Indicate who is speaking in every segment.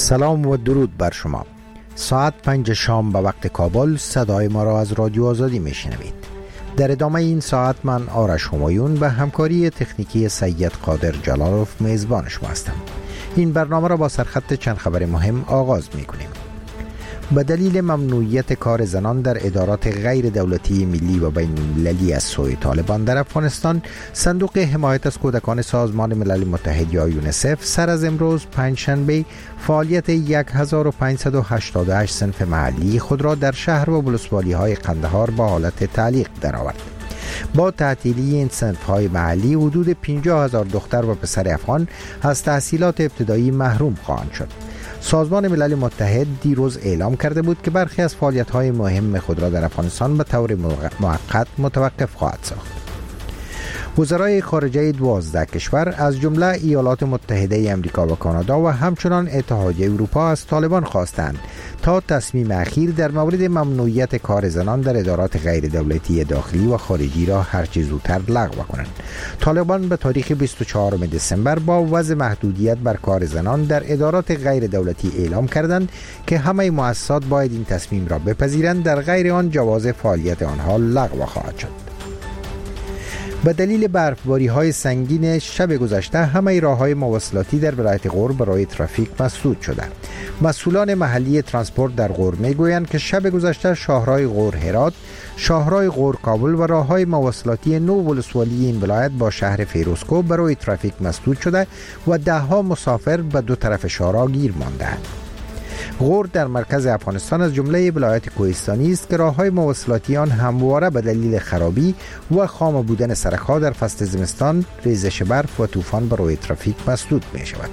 Speaker 1: سلام و درود بر شما. ساعت 5 شام به وقت کابل صدای ما را از رادیو آزادی میشنوید. در ادامه این ساعت من آرش همایون به همکاری تکنیکی سید قادر جلالوف میزبان شما هستم. این برنامه را با سرخط چند خبر مهم آغاز میکنیم. به دلیل ممنوعیت کار زنان در ادارات غیر دولتی ملی و بین المللی از سوی طالبان در افغانستان، صندوق حمایت از کودکان سازمان ملل متحد یا یونیسف سر از امروز پنجشنبه فعالیت 1588 صنف محلی خود را در شهر و ولسوالی های قندهار با حالت تعلیق درآورد. با تعطیلی این صنف‌های محلی حدود 50,000 دختر و پسر افغان از تحصیلات ابتدایی محروم خواهند شد. سازمان ملل متحد دیروز اعلام کرده بود که برخی از فعالیت‌های مهم خود را در افغانستان به طور موقت متوقف خواهد ساخت. وزرای خارجه 12 کشور از جمله ایالات متحده آمریکا و کانادا و همچنان اتحادیه اروپا از طالبان خواستند تا تصمیم اخیر در مورد ممنوعیت کار زنان در ادارات غیر دولتی داخلی و خارجی را هرچه زودتر لغو کنند. طالبان به تاریخ 24 دسامبر با وضع محدودیت بر کار زنان در ادارات غیر دولتی اعلام کردند که همه مؤسسات باید این تصمیم را بپذیرند، در غیر آن جواز فعالیت آنها لغو خواهد شد. به دلیل برفباری های سنگین شب گذشته همه راههای مواصلاتی در ولایت غور برای ترافیک مسدود شده. مسئولان محلی ترانسپورت در غور میگویند که شب گذشته شاهراه غور هرات، شاهراه غور کابل و راههای مواصلاتی نو ولسوالی این ولایت با شهر فیروزکوه برای ترافیک مسدود شده و دهها مسافر به دو طرف شاهراه گیر مانده‌اند. غور در مرکز افغانستان از جمله ولایت کوهستانی است که راههای مواصلاتی آن همواره به دلیل خرابی و خام بودن سرک‌ها در فصل زمستان، ریزش برف و طوفان برای ترافیک مسدود می شود.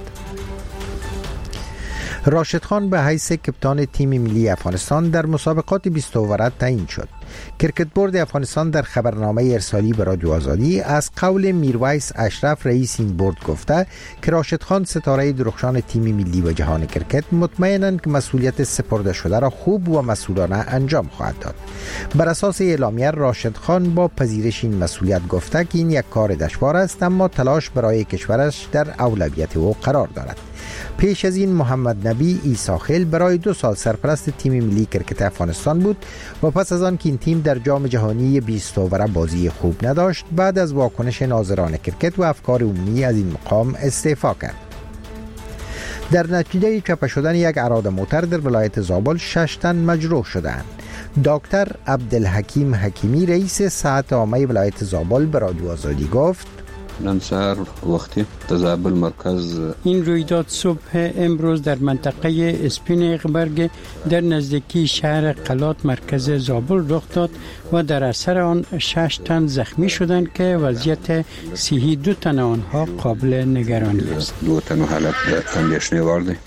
Speaker 1: راشد خان به حیث کپتان تیم ملی افغانستان در مسابقات 20 اوور تعیین شد. کرکت بورد افغانستان در خبرنامه ارسالی به رادیو آزادی از قول میرویس اشرف رئیس این بورد گفته که راشد خان ستاره درخشان تیم ملی و جهان کرکت مطمئنند که مسئولیت سپرده شده را خوب و مسئولانه انجام خواهد داد. بر اساس اعلامیه راشد خان با پذیرش این مسئولیت گفته که این یک کار دشوار است، اما تلاش برای کشورش در اولویت او قرار دارد. پیش از این محمد نبی عیساخیل برای 2 سال سرپرست تیم ملی کرکت افغانستان بود و پس از آن که این تیم در جام جهانی 20 اوور بازی خوب نداشت، بعد از واکنش ناظران کرکت و افکار عمومی از این مقام استعفا کرد. در نتیجه چپه شدن یک اراده موتر در ولایت زابل 6 تن مجروح شدند. دکتر عبدالحکیم حکیمی رئیس صحت عامه ولایت زابل به رادیو آزادی گفت:
Speaker 2: نن سهار وقتی زابل مرکز
Speaker 3: این رویداد صبح امروز در منطقه اسپین غبرگ در نزدیکی شهر قلات مرکز زابل رخ داد و در اثر آن 6 تن زخمی شدند که وضعیت صحی 2 تن آنها قابل نگرانی است.
Speaker 2: 2 تن حالت اندیشنی وارده.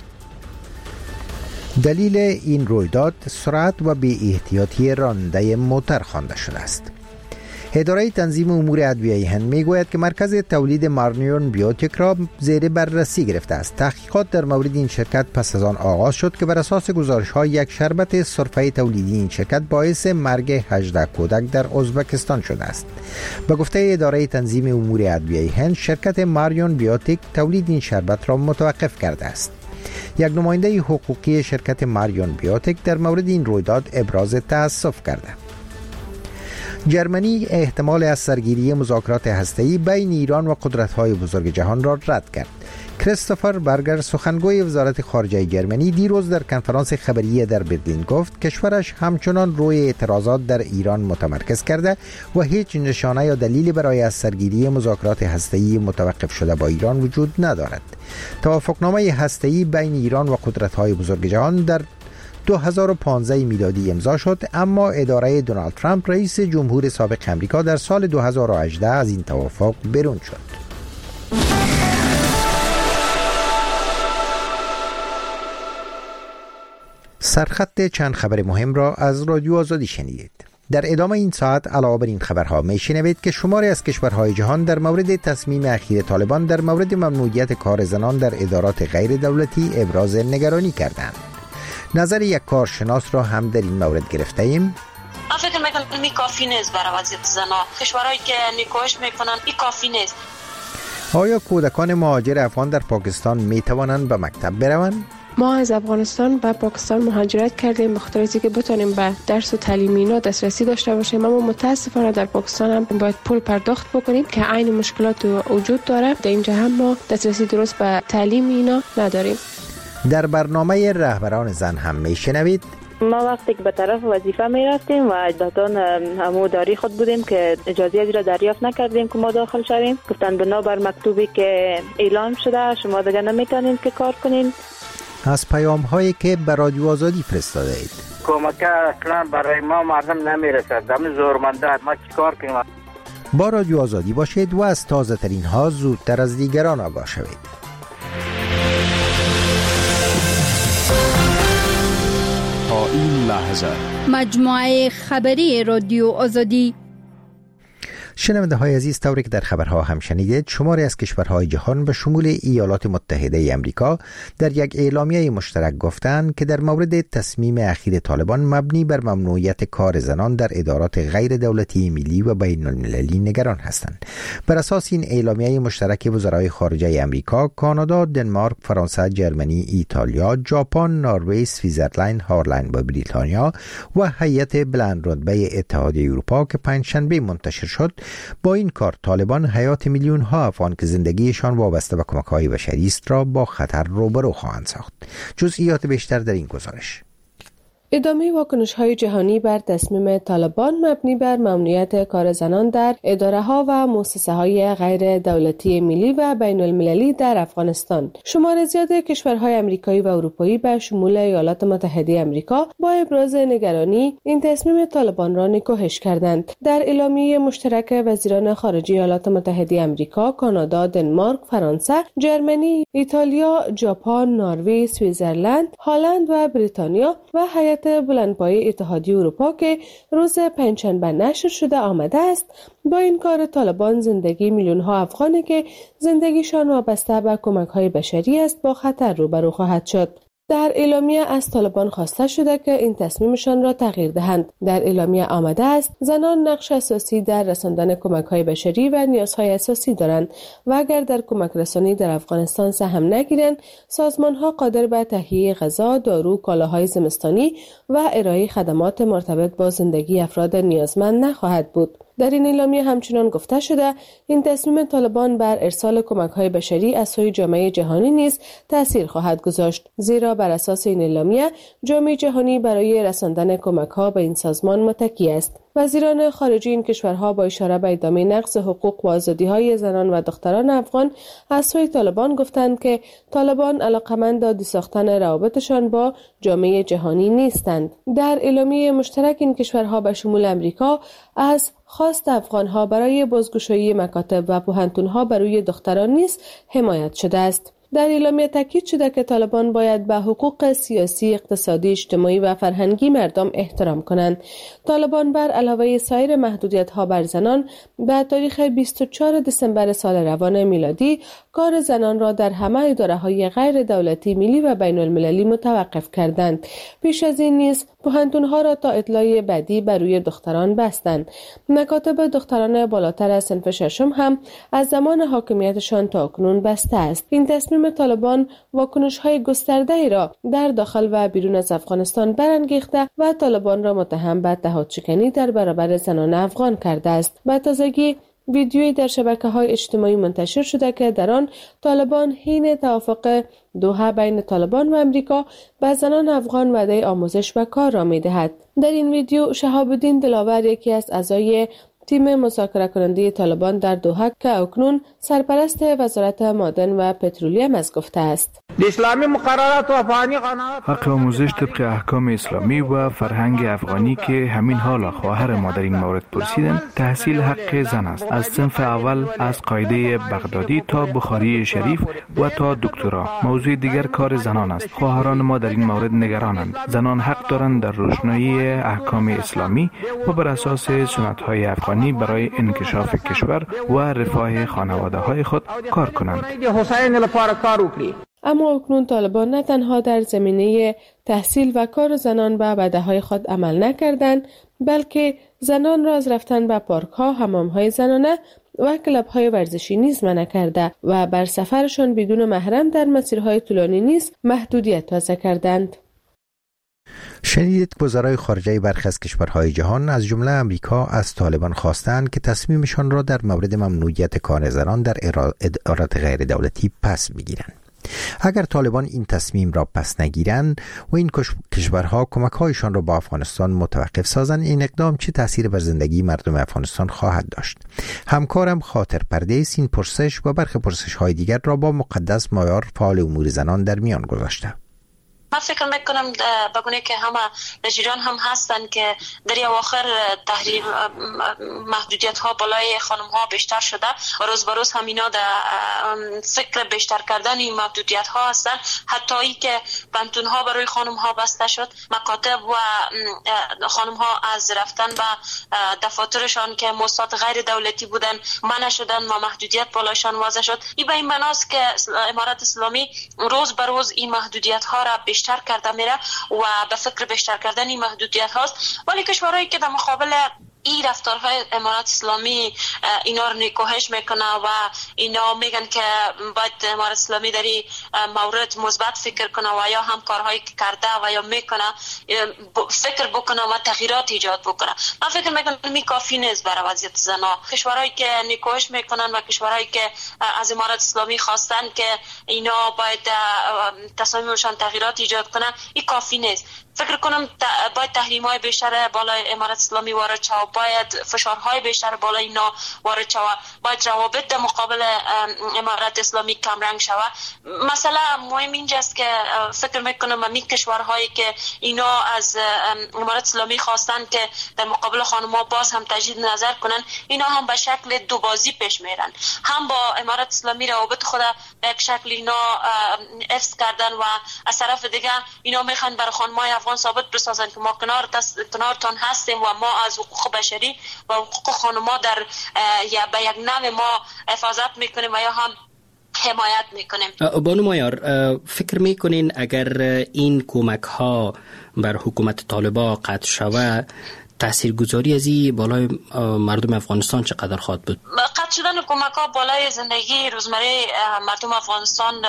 Speaker 1: دلیل این رویداد سرعت و بی احتیاطی راننده موتر خوانده شده است. اداره تنظیم امور ادویه هند میگوید که مرکز تولید مارنیون بیوتک را زیر بررسی گرفته است. تحقیقات در مورد این شرکت پس از آن آغاز شد که بر اساس گزارش‌ها یک شربت سرفه تولیدی این شرکت باعث مرگ 18 کودک در ازبکستان شده است. به گفته اداره تنظیم امور ادویه هند، شرکت مارنیون بیوتک تولید این شربت را متوقف کرده است. یک نماینده حقوقی شرکت مارنیون بیوتک در مورد این رویداد ابراز تأسف کرده. جرمنی احتمال از سرگیری مذاکرات هسته‌ای بین ایران و قدرت‌های بزرگ جهان را رد کرد. کریستوفر برگر سخنگوی وزارت خارجه جرمنی دیروز در کنفرانس خبری در برلین گفت کشورش همچنان روی اعتراضات در ایران متمرکز کرده و هیچ نشانه یا دلیلی برای از سرگیری مذاکرات هسته‌ای متوقف شده با ایران وجود ندارد. توافقنامه هسته‌ای بین ایران و قدرت‌های بزرگ جهان در 2015 میلادی امضا شد، اما اداره دونالد ترامپ رئیس جمهور سابق امریکا در سال 2018 از این توافق بیرون شد. سرخط چند خبر مهم را از رادیو آزادی شنیدید. در ادامه این ساعت علاوه بر این خبرها میشنوید که شماری از کشورهای جهان در مورد تصمیم اخیر طالبان در مورد ممنوعیت کار زنان در ادارات غیر دولتی ابراز نگرانی کردند. نظر یک کارشناس را هم در این مورد گرفته ایم.
Speaker 4: من فکر میکنم این کافی نیست برای وضعیت زنان. کشورهایی که نکوهش میکنن این کافی نیست.
Speaker 1: آیا کودکان مهاجر افغان در پاکستان می توانند به مکتب بروند؟
Speaker 5: ما از افغانستان به پاکستان مهاجرت کردیم به خاطر اینکه بتونیم به درس و تعلیم اینا دسترسی داشته باشیم، اما متاسفانه در پاکستان هم باید پول پرداخت بکنیم که عین مشکلات وجود داره. در اینجا هم ما دسترسی درست به تعلیم اینا نداریم.
Speaker 1: در برنامه رهبران زن هم میشنوید
Speaker 6: ما وقتی که به طرف وظیفه می رفتیم و اجباتان هموداری خود بودیم که اجازه ازی را دریافت نکردیم که ما داخل شویم. گفتن بنابر مکتوبی که اعلام شده شما دیگه نمیتونید که کار کنین.
Speaker 1: از پیام هایی که به رادیو آزادی فرستاده اید.
Speaker 7: کمک اصلا برای ما مردم نمیرسد، دم زورمنده ما چیکار کنیم؟
Speaker 1: با رادیو آزادی باشید و از تازه ترین ها زودتر از دیگران آگاه شوید.
Speaker 8: تا این لحظه
Speaker 9: مجموعه خبری رادیو آزادی.
Speaker 1: شنونده های عزیز، طوری که در خبرها هم شنیدید، شماری از کشورهای جهان به شمول ایالات متحده امریکا در یک اعلامیه مشترک گفتند که در مورد تصمیم اخیر طالبان مبنی بر ممنوعیت کار زنان در ادارات غیر دولتی ملی و بین المللی نگران هستند. بر اساس این اعلامیه مشترک وزرای خارجه امریکا، کانادا، دنمارک، فرانسه، جرمنی، ایتالیا، ژاپن، نروژ، سوئیسرلند، هلند و بریتانیا و هیئت بلند رتبه اتحادیه اروپا که پنجشنبه منتشر شد، با این کار طالبان حیات میلیون ها افغان که زندگیشان وابسته به کمک‌های بشری است را با خطر روبرو خواهند ساخت. جزئیات بیشتر در این گزارش.
Speaker 5: ادامه واکنش‌های جهانی بر تصمیم طالبان مبنی بر ممنوعیت کار زنان در اداره‌ها و مؤسسه‌های غیر دولتی ملی و بین المللی در افغانستان. شمار زیاد کشورهای آمریکایی و اروپایی به شمول ایالات متحده آمریکا با ابراز نگرانی این تصمیم طالبان را نکوهش کردند. در اعلامیه مشترک وزیران خارجه ایالات متحده آمریکا، کانادا، دنمارک، فرانسه، جرمنی، ایتالیا، ژاپن، نروژ، سوئیسرلند، هلند و بریتانیا و هیئت بلندپایه اتحادیه اروپا که روز پنجشنبه نشر شده آمده است، با این کار طالبان زندگی میلیون ها افغانی که زندگیشان وابسته به کمک‌های بشری است با خطر روبرو خواهد شد. در اعلامیه از طالبان خواسته شده که این تصمیمشان را تغییر دهند. در اعلامیه آمده است زنان نقش اساسی در رساندن کمک‌های بشری و نیازهای اساسی دارند و اگر در کمک رسانی در افغانستان سهم نگیرند، سازمان‌ها قادر به تهیه غذا، دارو، کالاهای زمستانی و ارائه خدمات مرتبط با زندگی افراد نیازمند نخواهد بود. در این اعلامیه همچنان گفته شده این تصمیم طالبان بر ارسال کمک‌های بشری از سوی جامعه جهانی نیز تأثیر خواهد گذاشت، زیرا بر اساس این اعلامیه جامعه جهانی برای رساندن کمک‌ها به این سازمان متکی است. وزیران خارجه این کشورها با اشاره به ادامه نقض حقوق و آزادی‌های زنان و دختران افغان از سوی طالبان گفتند که طالبان علاقمند عادی ساختن روابطشان با جامعه جهانی نیستند. در اعلامیه مشترک این کشورها به شمول امریکا از خواست افغانها برای بازگشایی مکاتب و پوهنتونها برای دختران نیز حمایت شده است. در اعلامیه تاکید شده که طالبان باید به حقوق سیاسی، اقتصادی، اجتماعی و فرهنگی مردم احترام کنند. طالبان بر علاوه سایر محدودیت‌ها بر زنان به تاریخ 24 دسامبر سال روان میلادی کار زنان را در همه اداره‌های غیر دولتی ملی و بین المللی متوقف کردند. پیش از این نیز پوهنتون‌ها را تا اطلاع بعدی بر روی دختران بستند. مکاتب دختران بالاتر از صنف ششم هم از زمان حاکمیتشان تا اکنون بسته است. این تصمیم طالبان واکنش‌های گسترده‌ای را در داخل و بیرون از افغانستان برانگیخته و طالبان را متهم به اتحادشکنی در برابر زنان افغان کرده است. به تازگی ویدیویی در شبکه‌های اجتماعی منتشر شده که در آن طالبان حین توافق دوحه بین طالبان و امریکا به زنان افغان وعده آموزش و کار را می‌دهد. در این ویدیو شهاب الدین دلاور، یکی از اعضای تیم مذاکره کننده طالبان در دوحه که اکنون سرپرست وزارت معدن و پترولیم است، گفته است:
Speaker 7: اسلامی مقررات و افغانی قانون
Speaker 8: حق آموزش طبق احکام اسلامی و فرهنگ افغانی که همین حالا خواهر ما در این مورد پرسیدن، تحصیل حق زن است، از صنف اول از قاعده بغدادی تا بخاری شریف و تا دکترا. موضوع دیگر کار زنان است. خواهران ما در این مورد نگرانند. زنان حق دارند در روشنایی احکام اسلامی و بر اساس سنت‌های افغانی برای انکشاف کشور و رفاه خانواده‌های خود کار کنند.
Speaker 5: اما اکنون طالبان نه تنها در زمینه تحصیل و کار زنان به وعده‌های خود عمل نکردند، بلکه زنان را از رفتن به پارک‌ها، حمام‌های زنانه، و کلب‌های ورزشی نیز منع کرده و بر سفرشان بدون محرم در مسیرهای طولانی نیز محدودیت وضع کردند.
Speaker 1: شنیدید که وزرای خارجه برخی از کشورهای جهان از جمله امریکا از طالبان خواستند که تصمیمشان را در مورد ممنوعیت کار زنان در ادارات غیر دولتی پس بگیرند. اگر طالبان این تصمیم را پس نگیرند و این کشورها کمک‌هایشان را با افغانستان متوقف سازند، این اقدام چه تأثیر بر زندگی مردم افغانستان خواهد داشت؟ همکارم خاطر پرده است این پرسش و برخی پرسش‌های دیگر را با مقدس مایار فعال امور زنان در میان گذاشته.
Speaker 4: من فکر میکنم بگونه که همه نجیران هم هستن که در اواخر تحریم محدودیت ها بالای خانم ها بیشتر شده و روز به روز همینا در فکر بیشتر کردن این محدودیت ها هستن. حتی ای که پنتون ها برای خانم ها بسته شد، مکاتب و خانم ها از رفتن به دفاترشان که مؤسسات غیر دولتی بودن منع شدن و محدودیت بالایشان وضع شد. این به این معناست که امارت اسلامی روز به روز این محدودیت ها را بیشتر کرده میره و به فکر بیشتر کردن این محدودیت هاست. ولی کشورهایی که در مقابل این رفتارهای امارات اسلامی اینا رو نکوهش میکنه و اینا میگن که باید امارات اسلامی در این مورد مثبت فکر کنه و یا هم کارهایی که کرده و یا میکنه فکر بکنه و تغییرات ایجاد بکنه. من فکر میکنم این کافی نیست برای وضعیت زنها. کشورهایی که نکوهش میکنن و کشورهایی که از امارات اسلامی خواستن که اینا باید تصمیمشان تغییرات ایجاد کنه، این کافی نیست. فکر کنم باید تحریم‌های بیشتر بالای امارات اسلامی وارد شود، باید فشارهای بیشتر بالای اینا وارد شود، باید روابط در مقابل امارات اسلامی کم رنگ شود. مثلا مهم اینجاست که فکر میکنم همین کشورهایی که اینا از امارات اسلامی خواستن که در مقابل خانم‌ها باز هم تجدید نظر کنن، اینا هم به شکل دو بازی پیش میرن. هم با امارات اسلامی روابط خود به یک شکل اینا حفظ کردن و از طرف دیگه اینا میخوان برای خانم‌های افغان ثابت بسازن که ما کنارتان هستیم و ما از حقوق بشری و حقوق خانم‌ها در به یک نوع ما حفاظت میکنیم و یا هم حمایت میکنیم.
Speaker 10: بانو مایار، فکر میکنین اگر این کمک ها بر حکومت طالبان قطع شود، تاثیرگذاری از این بالای مردم افغانستان چقدر خواهد بود؟
Speaker 4: قطع شدن کمک ها بالای زندگی روزمره مردم افغانستان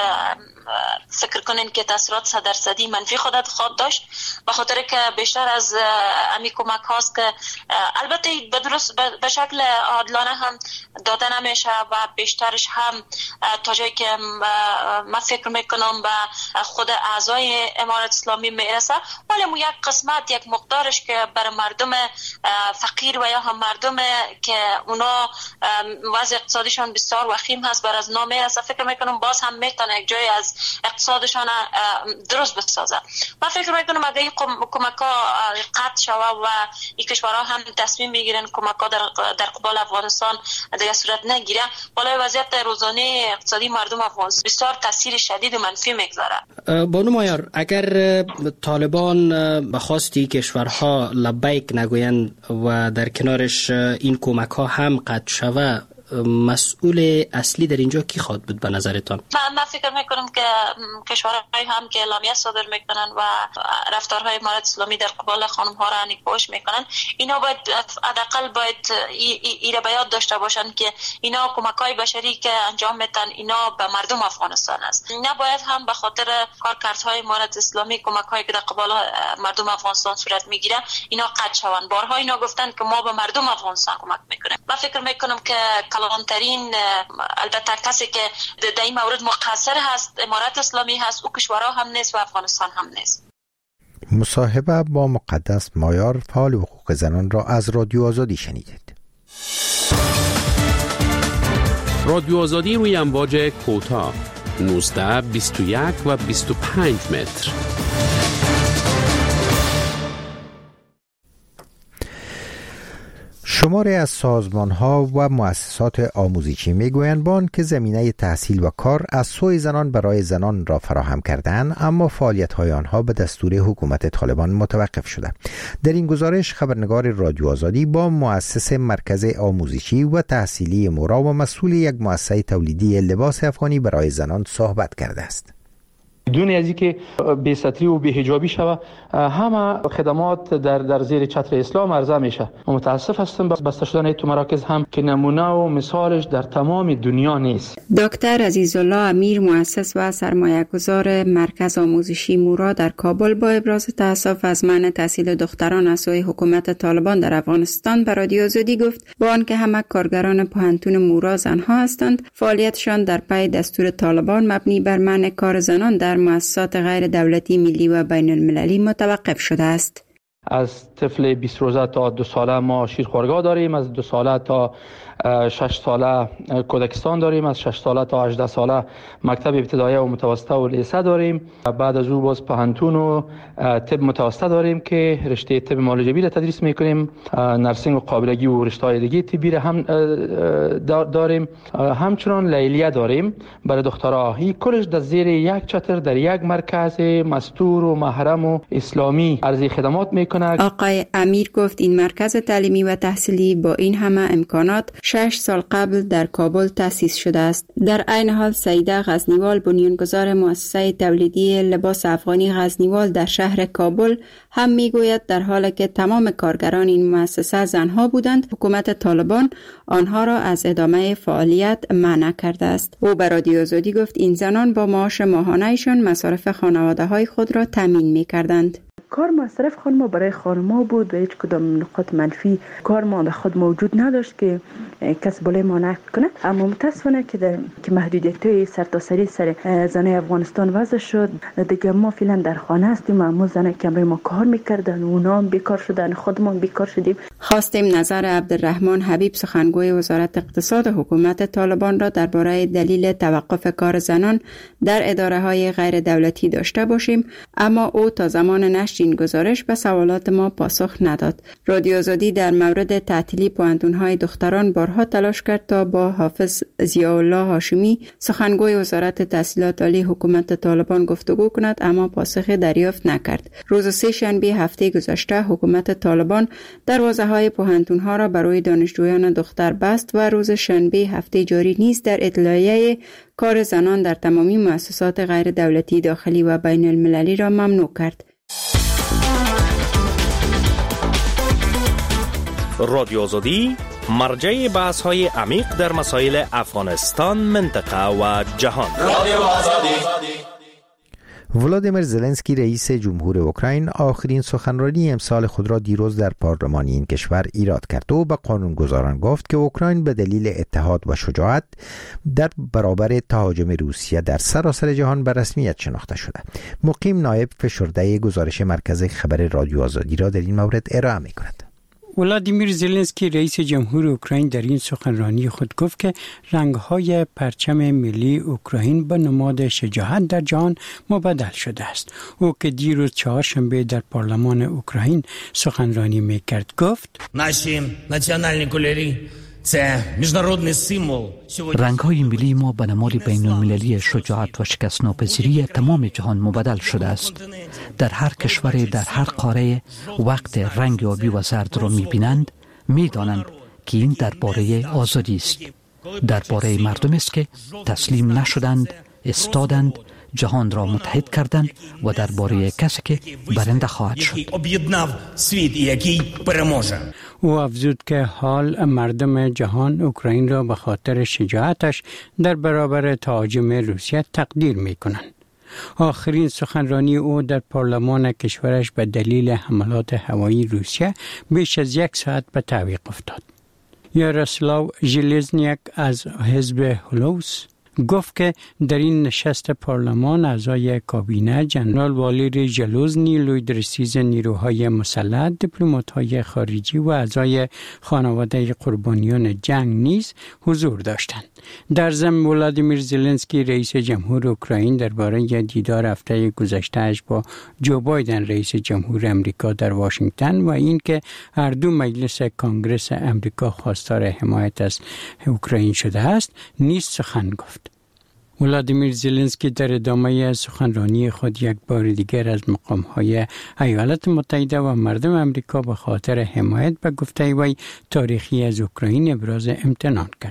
Speaker 4: فکر کنین که تاثیرات 100% منفی خواهد داشت، به خاطر که بیشتر از امی کمک هاست که البته به شکل عادلانه هم داده نمیشه و بیشترش هم تا جایی که من فکر میکنم به خود اعضای امارت اسلامی میرسه، ولی یک قسمت یک مقدارش که برای مردم فقیر و یا هم مردم که اونا وضع اقتصادیشان بسیار وخیم هست بر از نام میرسه، فکر میکنم باز هم میتونه یک جای از اقتصادشان درست بسازه. من فکر میکنم اگه این کمک ها قطع شود و این کشورها هم تصمیم بگیرن کمک ها در قبال افغانستان دیگه صورت نگیره، بالای وضعیت روزانه اقتصادی مردم افغانستان بسیار تاثیر شدید و منفی میگذاره.
Speaker 10: بانو مایار، اگر طالبان به خواستی کشورها لبیک نگویند و در کنارش این کمک ها هم قطع شود، مسئول اصلی در اینجا کی خواهد بود به نظرتان؟
Speaker 4: من فکر میکنم که کشورهای هم که اعلامیه صادر میکنن و رفتارهای امارت اسلامی در قبال خانم ها را نکوهش میکنن، اینا باید حداقل باید ایره به یاد داشته باشن که اینا کمک‌های بشری که انجام میدن اینا به مردم افغانستان است. نباید هم به خاطر کارکردهای امارت اسلامی کمک‌هایی که در قبال مردم افغانستان صورت میگیره اینا قطع شوند. بارها اینا گفتن که ما به مردم افغانستان کمک میکنیم. من فکر میکنم که کلانترین البته کسی که در این مورد مقصر هست امارت اسلامی هست، او کشورها هم نیست و افغانستان هم نیست.
Speaker 1: مصاحبه با مقدس مایار فعال حقوق زنان را از رادیو آزادی شنیدید.
Speaker 11: رادیو آزادی روی امواج کوتاه 19 21 و 25 متر.
Speaker 1: شماری از سازمان‌ها و مؤسسات آموزشی می‌گویند با آنکه زمینه تحصیل و کار از سوی زنان برای زنان را فراهم کردند، اما فعالیت‌های آنها به دستور حکومت طالبان متوقف شده. در این گزارش خبرنگار رادیو آزادی با مؤسس مرکز آموزشی و تحصیلی مورا و مسئول یک مؤسسه تولیدی لباس افغانی برای زنان صحبت کرده است.
Speaker 12: دون از اینکه بی‌ستری و بی‌حجابی شود، همه خدمات در زیر چتر اسلام عرضه میشه. متاسف هستم بسته شدن تو مراکز هم که نمونه و مثالش در تمام دنیا نیست.
Speaker 13: دکتر عزیزالله امیر، مؤسس و سرمایه‌گذار مرکز آموزشی مورا در کابل، با ابراز تأسف از منع تحصیل دختران از سوی حکومت طالبان در افغانستان به رادیو آزادی گفت با آنکه همه کارگران پوهنتون مورا زنها هستند، فعالیتشان در پی دستور طالبان مبنی بر منع کار زنان در مؤسسات غیر دولتی ملی و بین المللی متوقف شده است.
Speaker 12: از طفل 20 روزه تا 2 ساله ما شیرخوارگاه داریم، از 2 ساله تا 6 ساله کودکستان داریم، از 6 ساله تا 18 ساله مکتب ابتدایی و متوسطه و لیسه داریم. بعد از او باز پوهنتون و طب متوسطه داریم که رشته طب معالجوی را تدریس میکنیم، نرسینگ و قابلگی و رشته‌های دیگه طبی را هم داریم. همچنان لیلیه داریم برای دخترها. این کلش در زیر یک چتر در یک مرکز مستور و محرم و اسلامی عرضه خدمات میکنه.
Speaker 13: آقای امیر گفت این مرکز تعلیمی و تحصیلی با این همه امکانات 6 سال قبل در کابل تأسیس شده است. در عین حال سیده غزنیوال، بنیانگذار مؤسسه تولیدی لباس افغانی غزنیوال در شهر کابل، هم میگوید در حالی که تمام کارگران این مؤسسه زنها بودند، حکومت طالبان آنها را از ادامه فعالیت منع کرده است. او به رادیو آزادی گفت این زنان با معاش ماهانه‌شان مصارف خانواده‌های خود را تامین می‌کردند.
Speaker 14: کار مصرف خانم برای خانم‌ها بود و هیچ کدام نقاط منفی کار ما به خود موجود نداشت که کس بالای ما نقد کنه. اما متاسفانه که محدودیت‌های سرتاسری سر زنای افغانستان وضع شد، دیگه ما فعلا در خانه هستیم. اما زنای که برای ما کار می‌کردن اونا هم بیکار شدن، خودمان بیکار شدیم.
Speaker 13: خواستیم نظر عبدالرحمن حبیب، سخنگوی وزارت اقتصاد حکومت طالبان را درباره دلیل توقف کار زنان در اداره‌های غیر دولتی داشته باشیم، اما او تا زمان نشر این گزارش به سوالات ما پاسخ نداد. رادیو آزادی در مورد تعطیلی پوهنتون‌های دختران بارها تلاش کرد تا با حافظ ضیاءالله هاشمی، سخنگوی وزارت تحصیلات عالی حکومت طالبان گفتگو کند، اما پاسخ دریافت نکرد. روز سه‌شنبه هفته گذشته حکومت طالبان دروازه‌های پوهنتون‌ها را برای دانشجویان دختر بست و روز شنبه هفته جاری نیز در اطلاعیه کار زنان در تمامی مؤسسات غیر دولتی داخلی و بین المللی را ممنوع کرد.
Speaker 15: رادیو آزادی مرجع بحث‌های عمیق در مسائل افغانستان، منطقه و جهان. رادیو آزادی.
Speaker 1: ولادیمیر زلنسکی رئیس جمهور اوکراین آخرین سخنرانی امسال خود را دیروز در پارلمان این کشور ایراد کرد و به قانونگذاران گفت که اوکراین به دلیل اتحاد و شجاعت در برابر تهاجم روسیه در سراسر جهان به رسمیت شناخته شده. مقیم نایب فشرده گزارش مرکز خبر رادیو آزادی را در این مورد ارائه می‌کند.
Speaker 3: ولادیمیر زلنسکی رئیس جمهور اوکراین در این سخنرانی خود گفت که رنگ‌های پرچم ملی اوکراین به نماد شجاعت در جهان مبدل شده است. او که دیروز چهارشنبه در پارلمان اوکراین سخنرانی می‌کرد گفت:
Speaker 16: наші національні кольори це міжнародний символ.
Speaker 17: رنگ‌های ملی ما به نماد بین‌المللی شجاعت و شکست‌ناپذیری تمام جهان مبدل شده است. در هر کشور، در هر قاره، وقت رنگ آبی و زرد را می‌بینند، می‌دانند که این درباره آزادی است. درباره مردم است که تسلیم نشدند، استادند، جهان را متحد کردند و درباره کسی که برنده خواهد شد.
Speaker 3: او افزود که حال مردم جهان اوکراین را به خاطر شجاعتش در برابر تهاجم روسیه تقدیر می‌کنند. آخرین سخنرانی او در پارلمان کشورش به دلیل حملات هوایی روسیه بیش از 1 ساعت به تعویق افتاد. یاروسلاو ژلزنیاک از حزب هولوس گفت که در این نشست پارلمان اعضای کابینه، جنرال والیر ژلوزنی، لویدرسیز نیروهای مسلح، دیپلمات‌های خارجی و اعضای خانواده قربانیان جنگ نیز حضور داشتند. در ضمن ولادیمیر زلنسکی رئیس جمهور اوکراین درباره دیدار هفته گذشته‌اش با جو بایدن رئیس جمهور امریکا در واشنگتن و اینکه هر دو مجلس کانگرس امریکا خواستار حمایت از اوکراین شده است نیز سخن گفت. ولادیمیر زلنسکی در ادامه سخنرانی خود یک بار دیگر از مقام‌های ایالات متحده و مردم امریکا به خاطر حمایت به گفته وی تاریخی از اوکراین ابراز امتنان کرد.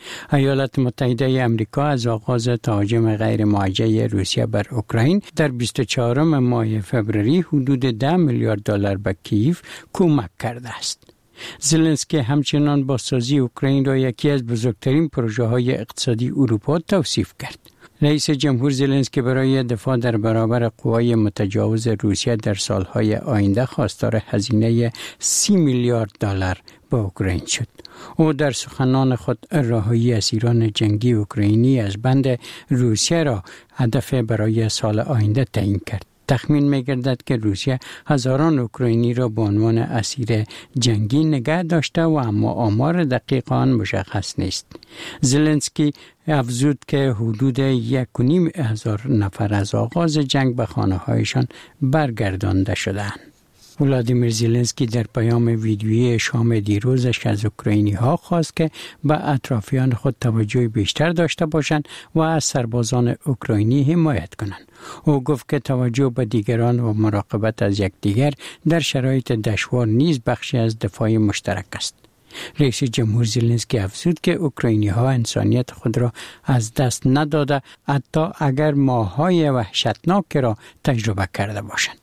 Speaker 3: ایالات متحده آمریکا از آغاز تهاجم غیر موجه روسیه بر اوکراین در 24 ماه فوریه حدود 10 میلیارد دلار به کیف کمک کرده است. زلنسکی همچنان بازسازی اوکراین را یکی از بزرگترین پروژه های اقتصادی اروپا توصیف کرد. رئیس جمهور زلنسکی برای دفاع در برابر قوای متجاوز روسیه در سالهای آینده خواستار هزینه 30 میلیارد دلار به اوکراین شد. او در سخنان خود رهایی اسیران جنگی اوکراینی از بند روسیه را هدف برای سال آینده تعیین کرد. تخمین می‌گردد که روسیه هزاران اوکراینی را به عنوان اسیر جنگی نگه داشته و اما آمار دقیق آن مشخص نیست. زلنسکی افزود که حدود 1,500 نفر از آغاز جنگ به خانه‌هایشان برگردانده شدند. ولادیمیر زلنسکی در پیام ویدیویی شام دیروزش از اوکراینی‌ها خواست که به اطرافیان خود توجه بیشتر داشته باشند و از سربازان اوکراینی حمایت کنند. او گفت که توجه به دیگران و مراقبت از یکدیگر در شرایط دشوار نیز بخشی از دفاع مشترک است. رئیس جمهور زلنسکی افزود که اوکراینی‌ها انسانیت خود را از دست نداده حتی اگر ماه‌های وحشتناک را تجربه کرده باشند.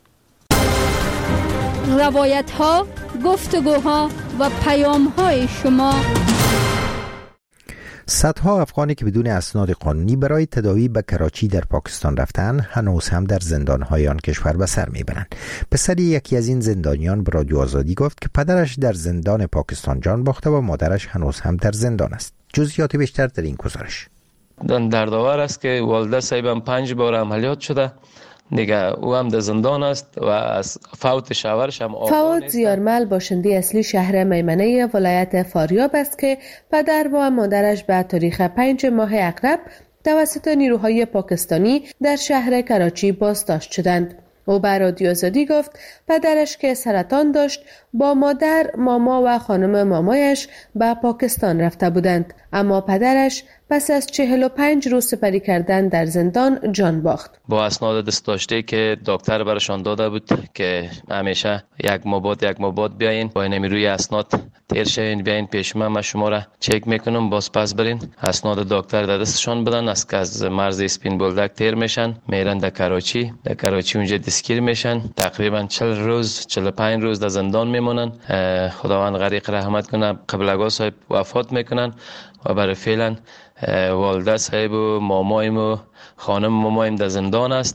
Speaker 9: روایت ها، گفتگوها و پیام های شما.
Speaker 1: صدها افغانی که بدون اسناد قانونی برای تداوی به کراچی در پاکستان رفتن هنوز هم در زندان‌های آن کشور به سر می‌برند. پسر یکی از این زندانیان به رادیو آزادی گفت که پدرش در زندان پاکستان جان باخته و مادرش هنوز هم در زندان است. جزئیات بیشتر در این گزارش.
Speaker 18: دردآور است که والده صاحبم 5 بار عملیات شده. دیگه او هم در زندان است و از فوت شوهرش هم
Speaker 5: فواد زیارمل باشنده اصلی شهر میمنه ولایت فاریاب است که پدر و مادرش به تاریخ 5 ماه اقرب توسط نیروهای پاکستانی در شهر کراچی بازداشت شدند. او به رادیو آزادی گفت پدرش که سرطان داشت با مادر، ماما و خانم مامایش به پاکستان رفته بودند، اما پدرش پس از 45 روز سپری کردن در زندان جان باخت.
Speaker 18: با اسناد دست داشته که دکتر برشان داده بود که همیشه یک ماباد بیاین با این روی اسناد تیر شوین بیاین پیش من شما را چک میکنم باز پس برین اسناد دکتر در دستشان بدن است که از مرز اسپین بولدک تیر میشن میرن در کراچی اونجا دستگیر میشن تقریبا 40 روز 45 روز در زندان میمونن. خداوند غریق رحمت کنه قبلگاه صاحب وفات میکنن و برای فعلا والده صاحب و مامایم و خانم مامایم در زندان است.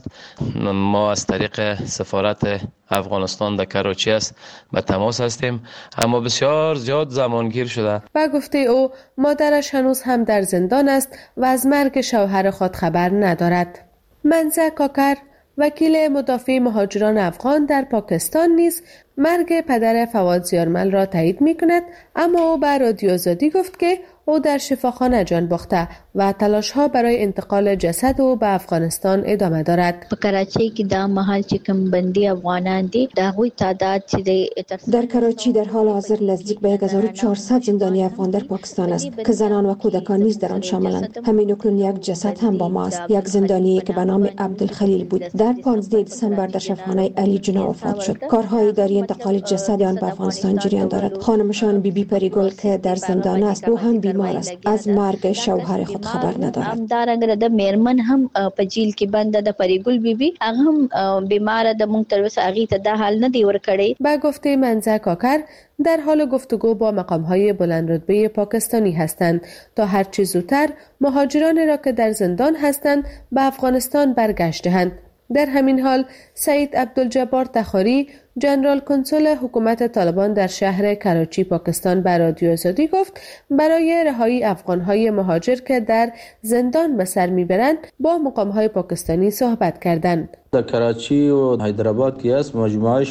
Speaker 18: ما از طریق سفارت افغانستان در کراچی است به تماس هستیم، اما بسیار زیاد زمانگیر شده.
Speaker 5: و گفته او مادرش هنوز هم در زندان است و از مرگ شوهر خود خبر ندارد. منزه کاکر وکیل مدافع مهاجران افغان در پاکستان نیز مرگ پدر فواد زیارمل را تایید می کند، اما او به رادیو آزادی گفت که او در شفاخانه جان باخته و تلاش ها برای انتقال جسد او به افغانستان ادامه دارد.
Speaker 19: په کراچۍ کې دا مهال چې کوم بندي افغانان دي دا غوي تعداد چې
Speaker 20: در کراچی در حال حاضر نزدیک به 1400 زندانی افغان در پاکستان است که زنان و کودکان نیز در آن شاملند. همین اکنون یک جسد هم با ما است، یک زندانی که به نام عبدالخلیل بود در 15 دسامبر در شفاخانه علی جنا وفات شد. کارهای اداری انتقال جسد آن به افغانستان جریان دارد. خانمشان بی پریگل که در زندان است او هم بیمار است، از مرگ شوهر خود خبر ندارد.
Speaker 19: همدارنګه د میرمن هم په جیل کې بنده د پریګل بیبي هغه هم بیمار د مونږ تر اوسه هغې ته دا حل نه دی ورکړی.
Speaker 5: با گفته منزه کاکر در حال گفتگو با مقام‌های بلند رتبه پاکستانی هستند تا هر چه زودتر مهاجران را که در زندان هستند به افغانستان برگشته‌اند. در همین حال سعید عبدالجبار تخاری جنرال کنسول حکومت طالبان در شهر کراچی پاکستان به رادیو آزادی گفت برای رهایی افغان‌های مهاجر که در زندان به سر می‌برند با مقام‌های پاکستانی صحبت کردند.
Speaker 21: در کراچی و حیدرآباد که است مجموعش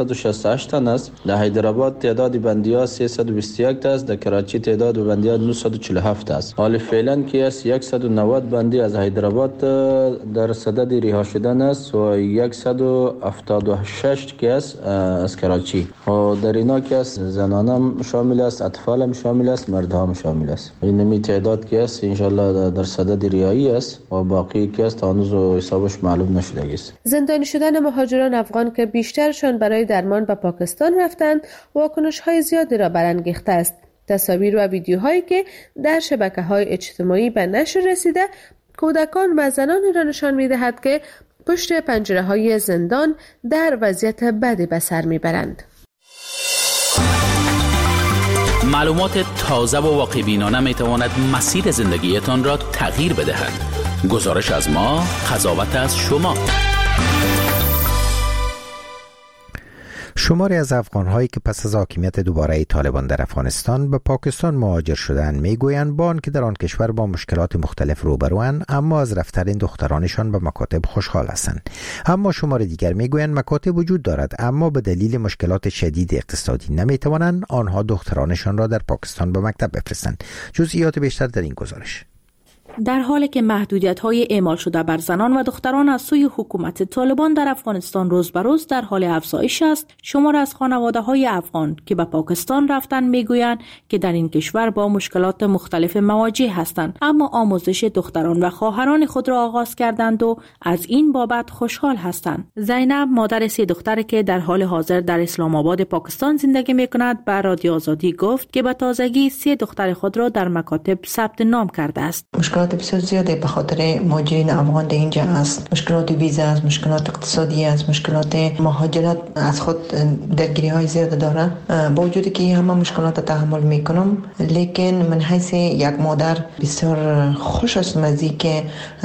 Speaker 21: 1568 تن است. در حیدرآباد تعداد بندی‌ها 321 است، در کراچی تعداد بندی‌ها 947 است. حال فعلا که است 190 بندی از حیدرآباد در صدد رها شدن است و 176 که است از کراچی و در اینا که است زنان هم شامل است، اطفال هم شامل است، مرد هم شامل است. این تعداد که است ان شاء الله در صدد رهایی است و باقی که است هنوز حسابش معلوم نشده است.
Speaker 5: زندانی شدن مهاجران افغان که بیشترشان برای درمان به پاکستان رفتند واکنش‌های زیادی را برانگیخته است. تصاویر و ویدیوهایی که در شبکه‌های اجتماعی به نشر رسیده کودکان و زنانی را نشان می‌دهد که پشت پنجره‌های زندان در وضعیت بدی به سر می‌برند.
Speaker 11: معلومات تازه و واقع‌بینانه می‌تواند مسیر زندگیتان را تغییر بدهد. گزارش از ما، قضاوت از شما.
Speaker 1: شماری از افغان‌هایی که پس از حاکمیت دوباره طالبان در افغانستان به پاکستان مهاجر شدند میگویند با آنکه در آن کشور با مشکلات مختلف روبروند اما از رفتن دخترانشان به مکاتب خوشحال هستند. اما شمار دیگر میگویند مکاتب وجود دارد اما به دلیل مشکلات شدید اقتصادی نمیتوانند آنها دخترانشان را در پاکستان به مکتب بفرستند. جزئیات بیشتر در این گزارش.
Speaker 2: در حالی که محدودیت‌های اعمال شده بر زنان و دختران از سوی حکومت طالبان در افغانستان روز به روز در حال افزایش است، شمار از خانواده‌های افغان که به پاکستان رفتند میگویند که در این کشور با مشکلات مختلف مواجه هستند، اما آموزش دختران و خواهران خود را آغاز کردند و از این بابت خوشحال هستند. زینب مادر 3 دختر که در حال حاضر در اسلام آباد پاکستان زندگی می‌کند به رادیو آزادی گفت که به تازگی 3 دختر خود را در مکاتب ثبت نام کرده است.
Speaker 22: مشکلات بسیار زیاده به خاطر مهاجرین افغان در اینجا است. مشکلات ویزا است، مشکلات اقتصادی است، مشکلات مهاجرت از خود درگیری های زیاد داره. با وجودی که همه مشکلات تحمل میکنم، لیکن من حیث یک مادر بسیار خوش هستم از اینکه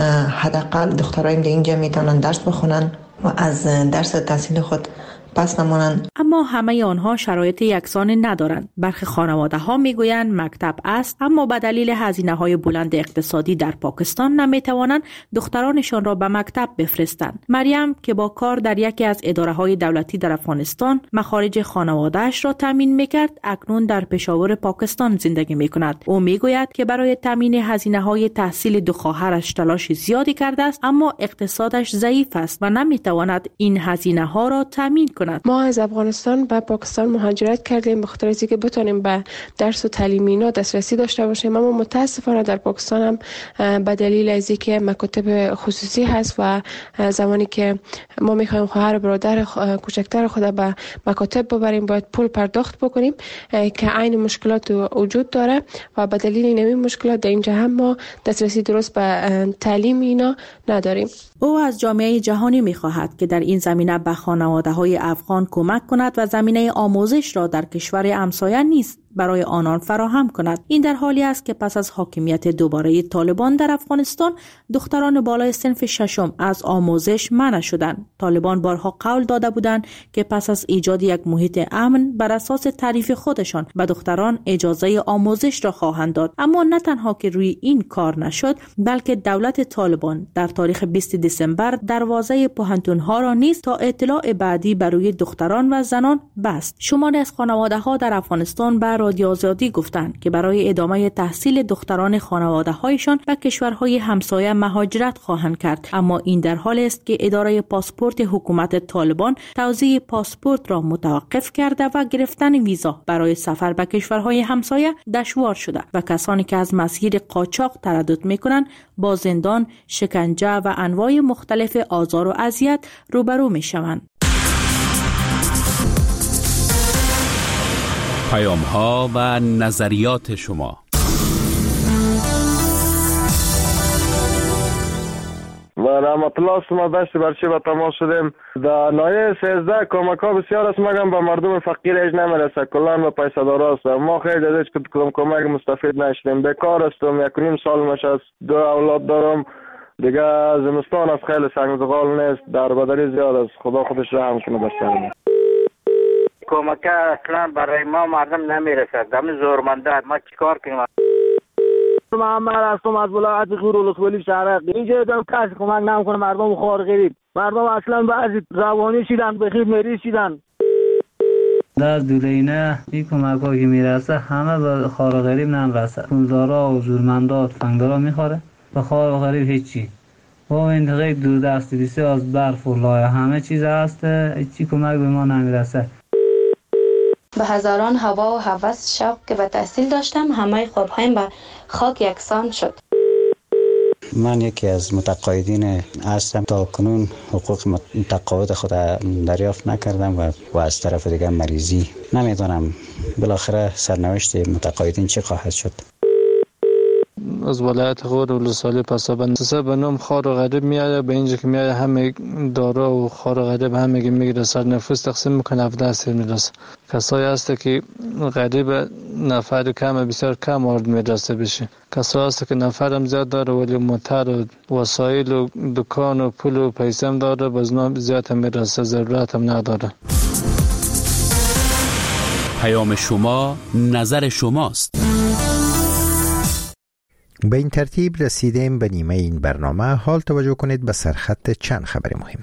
Speaker 22: حداقل دخترایم در اینجا میتونن درس بخونن و از درس تحصیل خود پس نمانند.
Speaker 2: اما همه آنها شرایط یکسان ندارند. برخی خانواده‌ها میگویند مکتب است اما به دلیل هزینه‌های بلند اقتصادی در پاکستان نمیتوانند دخترانشان را به مکتب بفرستند. مریم که با کار در یکی از اداره‌های دولتی در افغانستان مخارج خانواده‌اش را تامین می‌کرد، اکنون در پشاور پاکستان زندگی می‌کند. او میگوید که برای تامین هزینه‌های تحصیل 2 خواهرش تلاش زیادی کرده است اما اقتصادش ضعیف است و نمیتواند این هزینه‌ها را تامین کند.
Speaker 23: ما از افغانستان به پاکستان مهاجرت کردیم به خاطر اینکه بتونیم به درس و تعلیم اینا دسترسی داشته باشیم، اما متاسفانه در پاکستان هم به دلیل از اینکه مکاتب خصوصی هست و زمانی که ما میخوایم خواهر برادر کوچکتر خود به مکاتب ببریم باید پول پرداخت بکنیم که عین مشکلات وجود داره و به دلیل این مشکلات در اینجا هم ما دسترسی درست به تعلیم اینا نداریم.
Speaker 2: او از جامعه جهانی می‌خواهد که در این زمینه به خانواده‌های افغان کمک کند و زمینه آموزش را در کشور همسایه نیز برای آنان فراهم کند. این در حالی است که پس از حاکمیت دوباره طالبان در افغانستان دختران بالای صنف 6 از آموزش منع شدند. طالبان بارها قول داده بودند که پس از ایجاد یک محیط امن بر اساس تعریف خودشان به دختران اجازه آموزش را خواهند داد، اما نه تنها که روی این کار نشد بلکه دولت طالبان در تاریخ 20 دسامبر دروازه پوهنتون‌ها را نیز تا اطلاع بعدی برای دختران و زنان بست. شماری از خانواده‌ها در افغانستان به رادیو آزادی گفتند که برای ادامه تحصیل دختران خانواده‌هایشان به کشورهای همسایه مهاجرت خواهند کرد، اما این در حال است که اداره پاسپورت حکومت طالبان توزیع پاسپورت را متوقف کرده و گرفتن ویزا برای سفر به کشورهای همسایه دشوار شده و کسانی که از مسیر قاچاق تردد می‌کنند با زندان، شکنجه و انواع مختلف آزار و اذیت روبرو می‌شوند.
Speaker 11: پیام‌ها و نظریات شما.
Speaker 24: و رحمت الله ما داشت برچه به تماس شدیم در نایه 13 کمک ها بسیار است مگم به مردم فقیر ایج نمیرسه، کلان به پیسه دار است. ما خیلی از کمک مستفید نشدیم، بیکار هستم، 1.5 سال مش است، 2 اولاد دارم دیگه، زمستان از خیلی سنگزغال نیست، در بدری زیاد است. خدا خودش رحم کنه بر سرم.
Speaker 7: کمک اصلا برای ما مردم نمیرسد، دم زورمنده ما چیکار کنیم؟
Speaker 25: محمد هستم از ولایت غور ولسوالی شهر. اینجا دم کسی کمک نمیکنه مردم خوار غریب. مردم اصلا بعضی روانی شدن، بخیر مریض شدن.
Speaker 26: در دورینه این کمک ها که میرسه همه به خوار غریب نمیرسه. پولدارا و زورمندا فنگدارا میخوره، به خوار و غریب هیچی. با این غیر دوردستی بسیار از برف و لایه همه چیز هست، هیچی کمک به ما نمیرسه.
Speaker 27: به هزاران هوا و هوس شوق که به تحصیل داشتم، همه خوابهایم به خاک یکسان شد.
Speaker 28: من یکی از متقاعدین هستم، تا کنون حقوق متقاعد خود دریافت نکردم و از طرف دیگه مریضی نمیدونم بالاخره سرنوشت متقاعدین چه خواهد شد؟
Speaker 26: از ولایت غور و ولسوالی پسابند به نام خار و غریب میاد به اینجا که میاد همه دارا و خار و غریب همه میگیره سر نفوس تقسیم میکنه 17 سر میرسه. کسایی هست که غریب نفر کم بسیار کم وارد میرسه بشه. کسایی هست که نفرم زیاد داره ولی موتر و وسایل و دکان و پول و پیسه هم داره باز نام زیاد میرسه ضرورت هم نداره.
Speaker 11: پیام شما نظر شماست.
Speaker 1: به این ترتیب رسیدیم به نیمه این برنامه. حال توجه کنید به سرخط چند خبر مهم.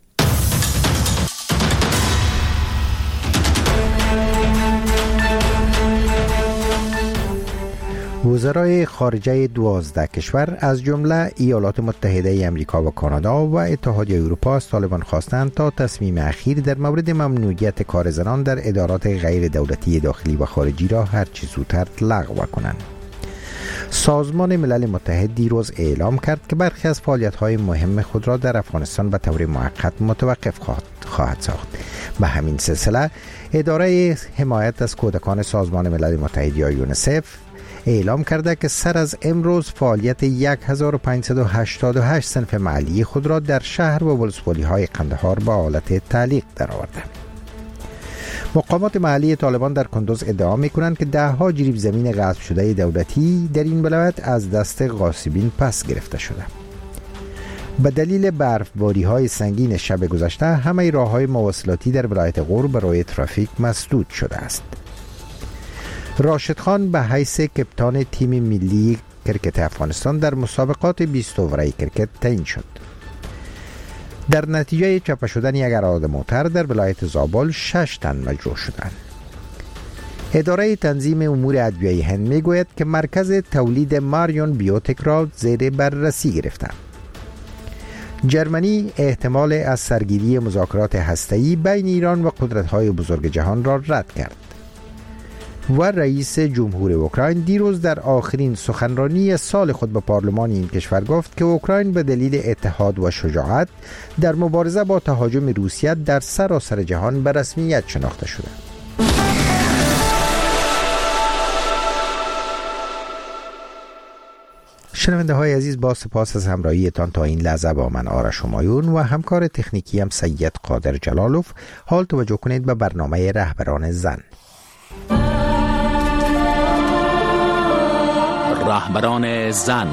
Speaker 1: وزرای خارجه 12 کشور از جمله ایالات متحده آمریکا و کانادا و اتحادیه اروپا از طالبان خواستند تا تصمیم اخیر در مورد ممنوعیت کار زنان در ادارات غیر دولتی داخلی و خارجی را هرچه زودتر لغو کنند. سازمان ملل متحد دیروز اعلام کرد که برخی از فعالیت‌های مهم خود را در افغانستان به طور موقت متوقف خواهد ساخت. به همین سلسله اداره حمایت از کودکان سازمان ملل متحد یا یونیسف اعلام کرده که سر از امروز فعالیت 1588 صنف محلی خود را در شهر و ولسوالی‌های قندهار به حالت تعلیق درآورده. مقامات محلی طالبان در کندوز ادعا می‌کنند که ده‌ها جریب زمین غصب شده دولتی در این ولایت از دست غاصبین پس گرفته شده. به دلیل برفباری‌های سنگین شب گذشته همه راه‌های مواصلاتی در ولایت غور برای ترافیک مسدود شده است. راشد خان به حیث کپتان تیم ملی کرکت افغانستان در مسابقات 20 اووره کرکت تعیین شد. در نتیجه چپه شدن یک اراده موتر در ولایت زابل 6 تن مجروح شدند. اداره تنظیم امور ادویه هند میگوید که مرکز تولید ماریون بیوتک را زیر بررسی گرفته. جرمنی احتمال از سرگیری مذاکرات هسته‌ای بین ایران و قدرت‌های بزرگ جهان را رد کرد. و رئیس جمهور اوکراین دیروز در آخرین سخنرانی سال خود به پارلمان این کشور گفت که اوکراین به دلیل اتحاد و شجاعت در مبارزه با تهاجم روسیه در سراسر جهان به رسمیت شناخته شده. شنونده های عزیز، با سپاس از همراهیتان تا این لحظه با من آرش همایون و همکار تکنیکی هم سید قادر جلالوف. حال توجه کنید به برنامه رهبران زن.
Speaker 11: رهبران زن.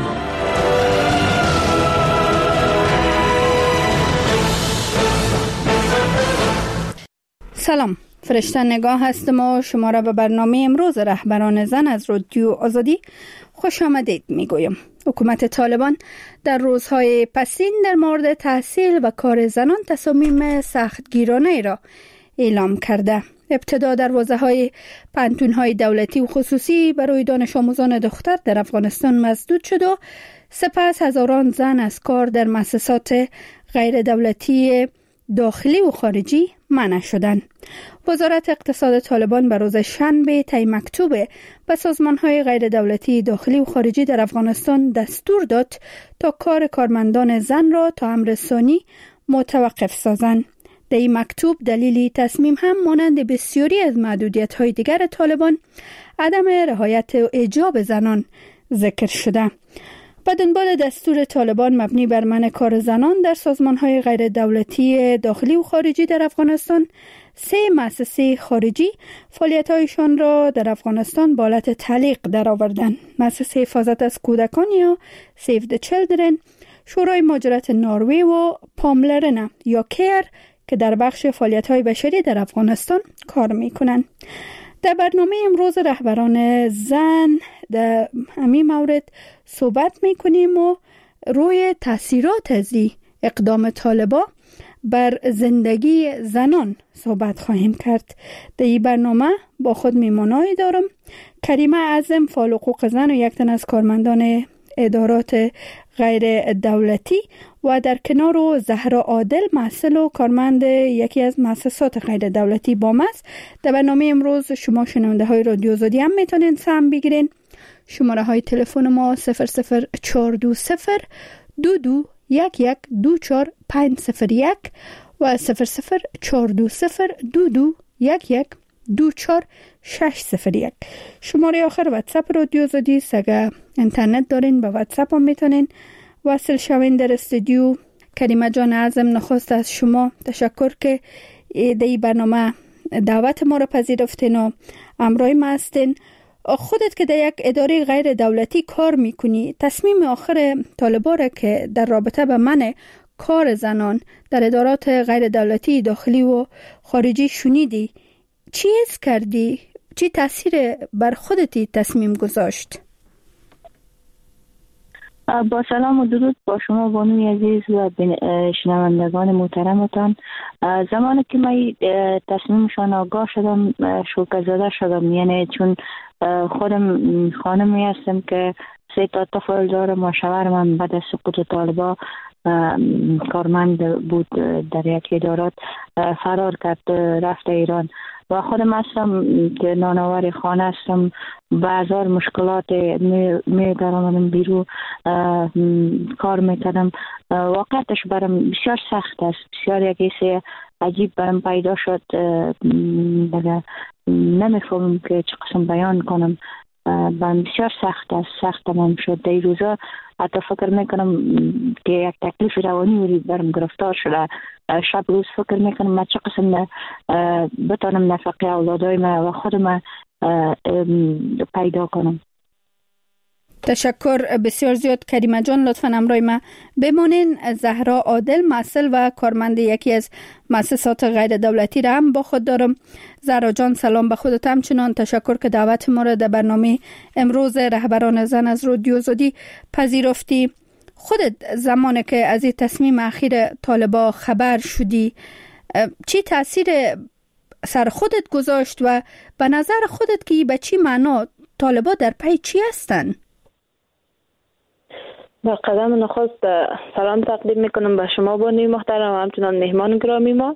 Speaker 9: سلام، فرشته نگاه هستم و شما را به برنامه امروز رهبران زن از رادیو آزادی خوش آمدید میگویم. حکومت طالبان در روزهای پسین در مورد تحصیل و کار زنان تصامیم سختگیرانه را اعلام کرده. ابتدا دروازه‌های پانتون‌های دولتی و خصوصی برای دانش آموزان دختر در افغانستان مسدود شد و سپس هزاران زن از کار در مؤسسات غیر دولتی داخلی و خارجی منع شدند. وزارت اقتصاد طالبان به روز شنبه طی مکتوب به سازمان‌های غیر دولتی داخلی و خارجی در افغانستان دستور داد تا کار کارمندان زن را تا امر ثانی متوقف سازند. در این مکتوب دلیلی تصمیم هم مانند بسیاری از محدودیت‌های دیگر طالبان عدم رعایت حجاب زنان ذکر شده. به دنبال دستور طالبان مبنی بر منع کار زنان در سازمان‌های غیر دولتی داخلی و خارجی در افغانستان، 3 مؤسسه خارجی فعالیت‌هایشان را در افغانستان به حالت تعلیق درآوردند. مؤسسه حفاظت از کودکان یا سیو د چیلدرن، شورای مهاجرت نروژ و پاملرن یا کیر که در بخش فعالیت‌های بشری در افغانستان کار می‌کنند. در برنامه امروز رهبران زن در همین مورد صحبت می‌کنیم و روی تاثیرات از اقدام طالبان بر زندگی زنان صحبت خواهیم کرد. در این برنامه با خود میمانایی دارم کریمه اعظم، فعال حقوق زن و یک تن از کارمندان ادارات غیر دولتی و در کنار و زهرا عادل، محصل و کارمند یکی از مؤسسات غیر دولتی بام است. در برنامه امروز شما شنونده های رادیو آزادی هم میتونین سهم بگیرین. شماره های تلفن ما 00420 22 11 24 501 و 00420 22 11 24 601. شماره آخر واتساپ رادیو آزادی است. اگر اینترنت دارین به واتساپ هم میتونین وصل شوین در استودیو. کریمه جان، عزم نخست از شما تشکر که این برنامه دعوت ما را پذیرفتین و همراه ما هستین. خودت که در یک اداره غیر دولتی کار میکنی، تصمیم آخر طالبان را که در رابطه به منع کار زنان در ادارات غیر دولتی داخلی و خارجی شنیدی، چی حس کردی؟ چی تاثیر بر خودتی تصمیم گذاشت؟
Speaker 27: با سلام و درود با شما بانوی عزیز و شنوندگان محترمتان. زمانی که من تصمیمشان آگاه شدم شوکه زده شدم، یعنی چون خودم خانمی هستم که 3 طفل دارم و شوهرم بعد از سقوط طالبان کارمند بود در یک ادارات فرار کرد رفت ایران و خودم هستم که نانآور خانه هستم. بازار مشکلات می درآمدم بیرون کار میکردم. واقعیتش برام بسیار سخت است، بسیار یک حس عجیب برام پیدا شد. دیگه نمیفهمم که چه قسم بیان کنم. برام بسیار سخت تمام شد. در روزا حتی فکر میکنم که یک تکلیف روانی برام گرفتار شده. شب روز فکر میکنم من چه قسم بتانم نفقه اولادای من و خودم پیدا کنم.
Speaker 9: تشکر بسیار زیاد کریمه جان. لطفاً همراه ما بمانین. زهرا عادل، مسئول و کارمند یکی از مؤسسات غیر دولتی را هم با خود دارم. زهرا جان سلام به خودت. همچنان تشکر که دعوت ما را در برنامه امروز رهبران زن از رادیو آزادی پذیرفتی. خودت زمانی که از این تصمیم اخیر طالبان خبر شدی، چی تاثیر سر خودت گذاشت و به نظر خودت که به چی معنا طالبان در پی چی هستن؟
Speaker 27: با قدم نخست سلام تقدیم میکنم به شما بانوی محترم و همچنان مهمان گرامی ما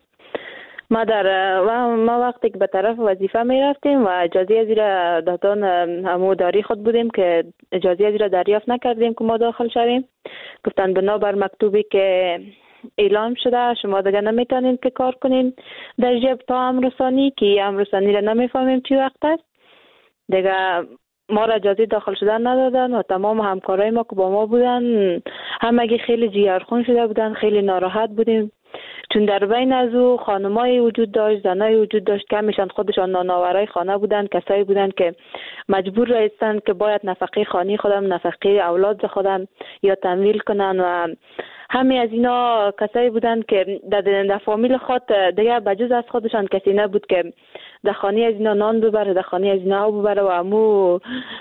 Speaker 27: وقتی که به طرف وظیفه می رفتیم و اجازه از را دادن همو داری خود بودیم که اجازه از را دریافت نکردیم که ما داخل شویم. گفتن بنابر مکتوبی که اعلام شده شما دیگه نمیتونین که کار کنین در جبه تا امرسانی، که امرسانی را نمیفهمیم چی وقت است. دیگه ما را اجازه داخل شدن ندادن و تمام همکارای ما که با ما بودن همگی خیلی جیگرخون شده بودن، خیلی ناراحت بودیم. چون در بین از او خانمایی وجود داشت، زنایی وجود داشت که همیشان خودشان نانآورای خانه بودن، کسایی بودن که مجبور رایستن که باید نفقه خانی خودم، نفقه اولاد خودم یا تمویل کنن و همه از اینا کسایی بودن که در فامیل خود دیگه بجز از خودشان کسی نبود که در خانه از اینا نان ببره، در خانه از اینا ببره و امو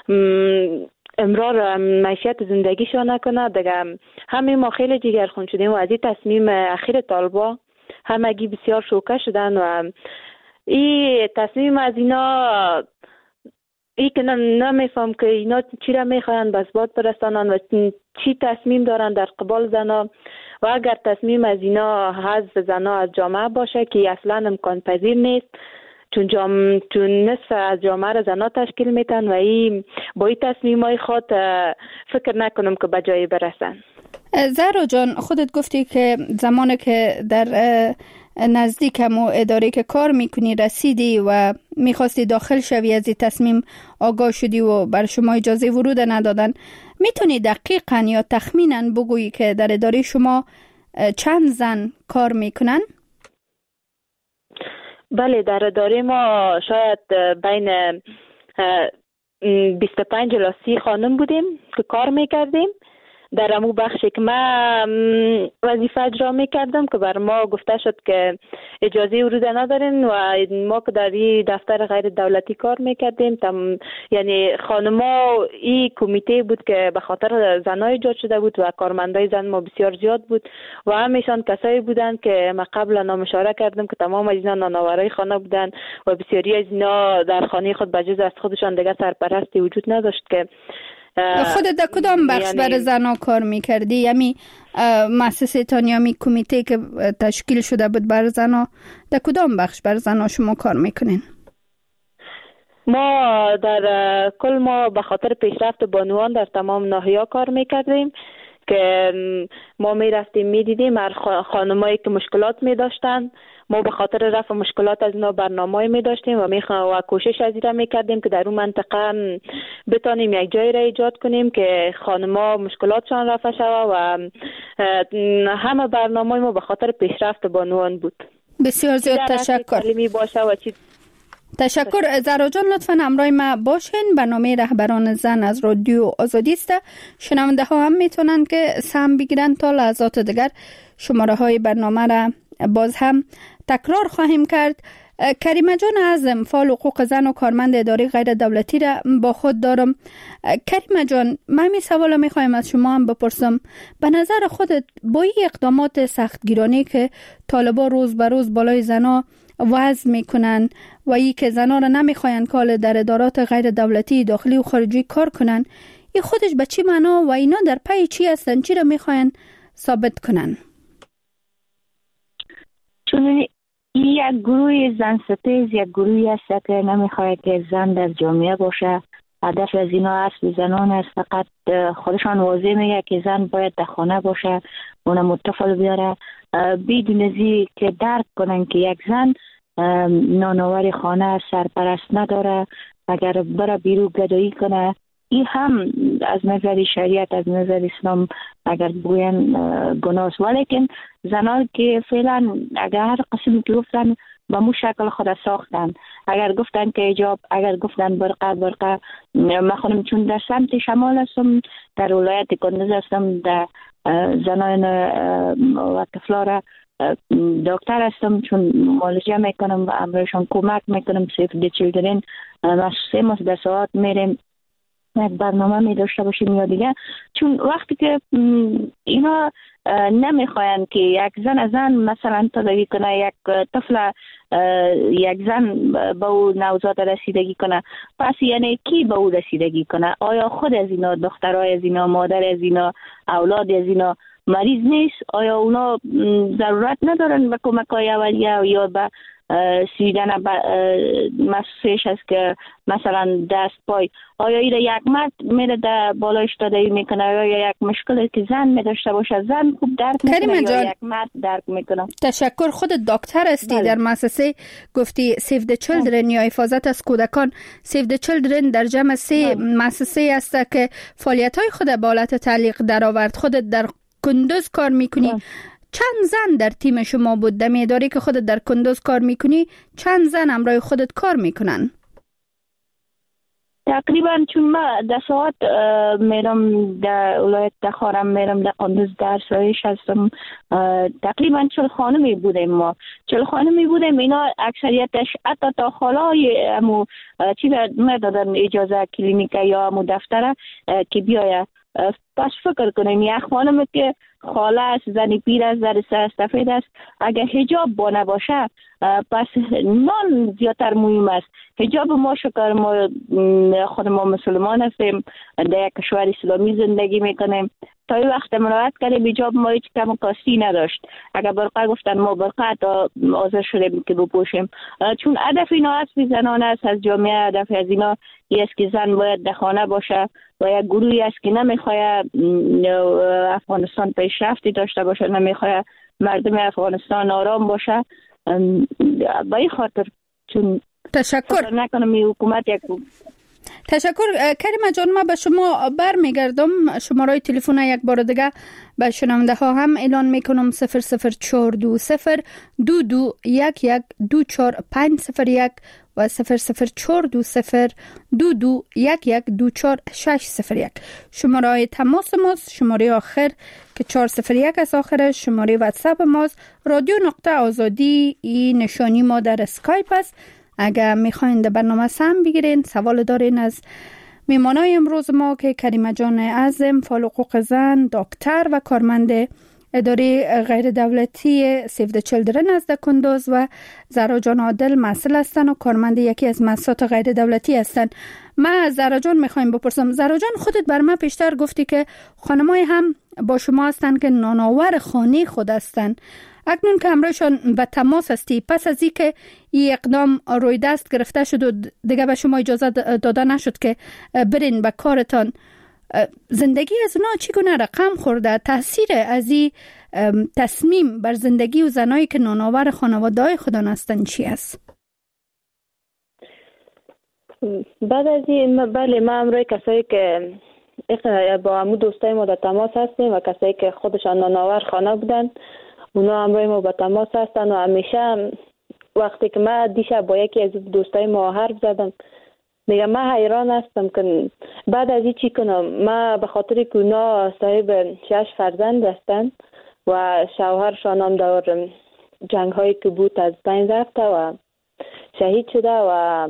Speaker 27: امرار معیشت زندگیشان نکنه. دیگه همه ما خیلی جگرخون شدیم و از این تصمیم اخیر طالبان همگی بسیار شوکه شدن و این تصمیم از اینا که نمیفهم که اینا چی را میخواین به اثبات برسانن و چی تصمیم دارن در قبال زنا و اگر تصمیم از اینا حذف زنا از جامعه باشه که اصلا امکان پذیر نیست، چون نصف از جامعه را زنا تشکیل میتن و با این تصمیم های خود فکر نکنم که به جایی برسن.
Speaker 9: زهرا جان، خودت گفتی که زمانی که در نزدیک همو اداره که کار میکنی رسیدی و میخواستی داخل شوی از این تصمیم آگاه شدی و بر شما اجازه ورود ندادن. میتونی دقیقاً یا تخمیناً بگویی که در اداره شما چند زن کار میکنن؟
Speaker 27: بله، در اداره ما شاید بین 25 الی 30 خانم بودیم که کار میکردیم. در امو بخشی که من وظیفه اجرا میکردم که بر ما گفته شد که اجازه ورود ندارین و ما که در این دفتر غیر دولتی کار میکردیم یعنی خانما این کمیته بود که به خاطر زنای ایجاد شده بود و کارمندای زن ما بسیار زیاد بود و همیشان کسایی بودن که ما قبلا نام اشاره کردم که تمام از اینا نانآورای خانه بودن و بسیاری از اینا در خانه خود بجز از خودشان دیگه سرپرستی وجود نداشت. که
Speaker 9: خودت در کدام بخش برای زنها کار میکردی؟ یعنی مؤسسه تانیامی کمیته که تشکیل شده بود برای زنها، در کدام بخش برای زنها شما کار میکنین؟
Speaker 27: ما در کل ما به خاطر پیشرفت بانوان در تمام ناحیه‌ها کار میکردیم که ما می رفتیم می دیدیم خانمایی که مشکلات می داشتن، ما به خاطر رفع مشکلات از اینا برنامه‌ای می داشتیم و کوشش از این می کردیم که در اون منطقه بتانیم یک جایی را ایجاد کنیم که خانم‌ها مشکلاتشان رفع شود و همه برنامه ما به خاطر پیشرفت بانوان بود.
Speaker 9: بسیار زیاد تشکر. تشکر. زهرا جان لطفاً همراه ما باشین. برنامه رهبران زن از رادیو آزادی است. شنونده ها هم میتونن که سهم بگیرن. تا لحظات دیگر شماره های برنامه را باز هم تکرار خواهیم کرد. کریمه جان اعظم، فعال حقوق زن و کارمند اداره غیر دولتی را با خود دارم. کریمه جان، من می سوال میخوایم از شما هم بپرسم، به نظر خودت با این اقدامات سختگیرانه که طالبان روز به روز بالای زنا وضع میکنن و ای که زنا را نمیخواین که در ادارات غیر دولتی داخلی و خارجی کار کنن، این خودش به چی معنا و اینا در پی چی هستن؟ چی را میخواین ثابت کنن؟
Speaker 4: چون یک گروه زن ستیز یک گروهی است که نمیخواهد که زن در جامعه باشه. هدف از اینا اصل زنان است. فقط خودشان واضح میگه که زن باید در خانه باشه، اونم طفل بیاره، بدون ازی که درک کنن که یک زن نانآور خانه سرپرست نداره. اگر بره بیرون گدایی کنه، این هم از نظر شریعت، از نظر اسلام اگر بگوین گناه است. ولیکن زنان که فعلا اگر هر قسمی که گفتن به مو شکل خود ساختن، اگر گفتن که حجاب، اگر گفتن برقه، من خودم چون در سمت شمال هستم، در ولایت کندز هستم، در زنان و طفلا دکتر هستم، چون معالجه میکنم و امرشان کمک میکنم. سیف دی چیلدرن سه ماه در ساعت میریم یک برنامه می داشته باشیم یا دیگه. چون وقتی که اینا نمیخواین که یک زن مثلا تداوی کنه، یک طفل یک زن به او نوزاد رسیدگی کنه، پس یعنی کی به او رسیدگی کنه؟ آیا خود از اینا، دخترای از اینا، مادر از اینا، اولاد از اینا مریض نیست؟ آیا اونا ضرورت ندارن به کمک های اولیه یا به سیدن مسئولیش است که مثلا دست پای؟ آیا ایره یک مرد میره در بالایش دادهی میکنه یا یک مشکلی که زن میداشته باشه زن خوب درک میکنه یا یک مرد درک میکنه؟
Speaker 9: تشکر. خود دکتر هستی در مؤسسه گفتی سیو د چیلدرن یا حفاظت از کودکان. سیو د چیلدرن در جمع 3 مؤسسه است که فعالیت های خود به حالت تعلیق درآورد. خودت در کندوز کار میکنی. چند زن در تیم شما بود؟ در اداره که خودت در کندوز کار میکنی چند زن همراه خودت کار میکنن؟
Speaker 4: تقریبا چون ما در ساعت میرم در ولایت دخارم، میرم در کندوز درس رایش هستم، تقریبا 40 خانمی بودیم. ما 40 خانمی بودیم. اینا اکثریتش حتی تا خالای امو چی ندادن اجازه کلینیک یا امو دفتره که بیایه. پس فکر کنیم یک خانم که خاله است، زنی پیر است، در سفید است، اگر حجاب با نباشه پس نان زیادتر مهم است. حجاب ما شکر ما خود ما مسلمان هستیم، در یک کشور اسلامی زندگی میکنیم. تا این وقت مراجعت کردیم حجاب ما هیچ کم و کاستی نداشت. اگر برقه گفتن ما برقه تا حاضر شدیم که بپوشیم. چون هدف اینا اصلی زنان است از جامعه. هدف از اینا است که زن باید در خانه باشه و یک گروهی است که نمیخواه افغانستان پیشرفتی داشته باشه، نمیخواه مردم افغانستان آرام باشه. با این خاطر چون
Speaker 9: تشکر
Speaker 4: نکنم این حکومت یک
Speaker 9: تشکر. کریمه جان، من به شما برمیگردم. شماره تلفن یک بار دیگه به شنونده ها هم اعلان میکنم: 00420 2211 24501 و 00420 2211 شماره تماس ماست. شماره آخر که 401 از آخرش شماره واتساپ ماست. رادیو نقطه آزادی این نشانی ما در اسکایپ است. اگر میخواین در برنامه سهم بگیرین، سوال دارین از میمانای امروز ما که کریمه جان اعظم، فعال حقوق زن، دکتر و کارمند اداره غیر دولتی سیو د چیلدرن از کندوز و زهرا جان عادل مسئول هستن و کارمند یکی از مؤسسات غیر دولتی هستن. من از زهرا جان میخوایم بپرسم. زهرا جان، خودت بر من پیشتر گفتی که خانمای هم با شما هستن که نانآور خانه خود هستن. اکنون که همراهشان به تماس هستی، پس از این که این اقدام روی دست گرفته شد و دیگه به شما اجازه داده نشد که برین به کارتان، زندگی از اونا چگونه رقم خورده؟ تاثیر از این تصمیم بر زندگی و زنایی که نانآور خانواده‌های خودان هستند چی است؟
Speaker 27: بعد از این بله، ما امروز کسایی که با همون دوستای ما در تماس هستیم و کسایی که خودشان نانآور خانه بودن، اونا امروز ما با تماس هستن و همیشه وقتی که ما دیشب با یکی از دوستای ما حرف زدم، میگم من حیران هستم که بعد از این چی کنم. ما به خاطر که اونا صاحب 6 فرزند هستن و شوهرشان هم در جنگ هایی که بود از بین رفته و شهید شده و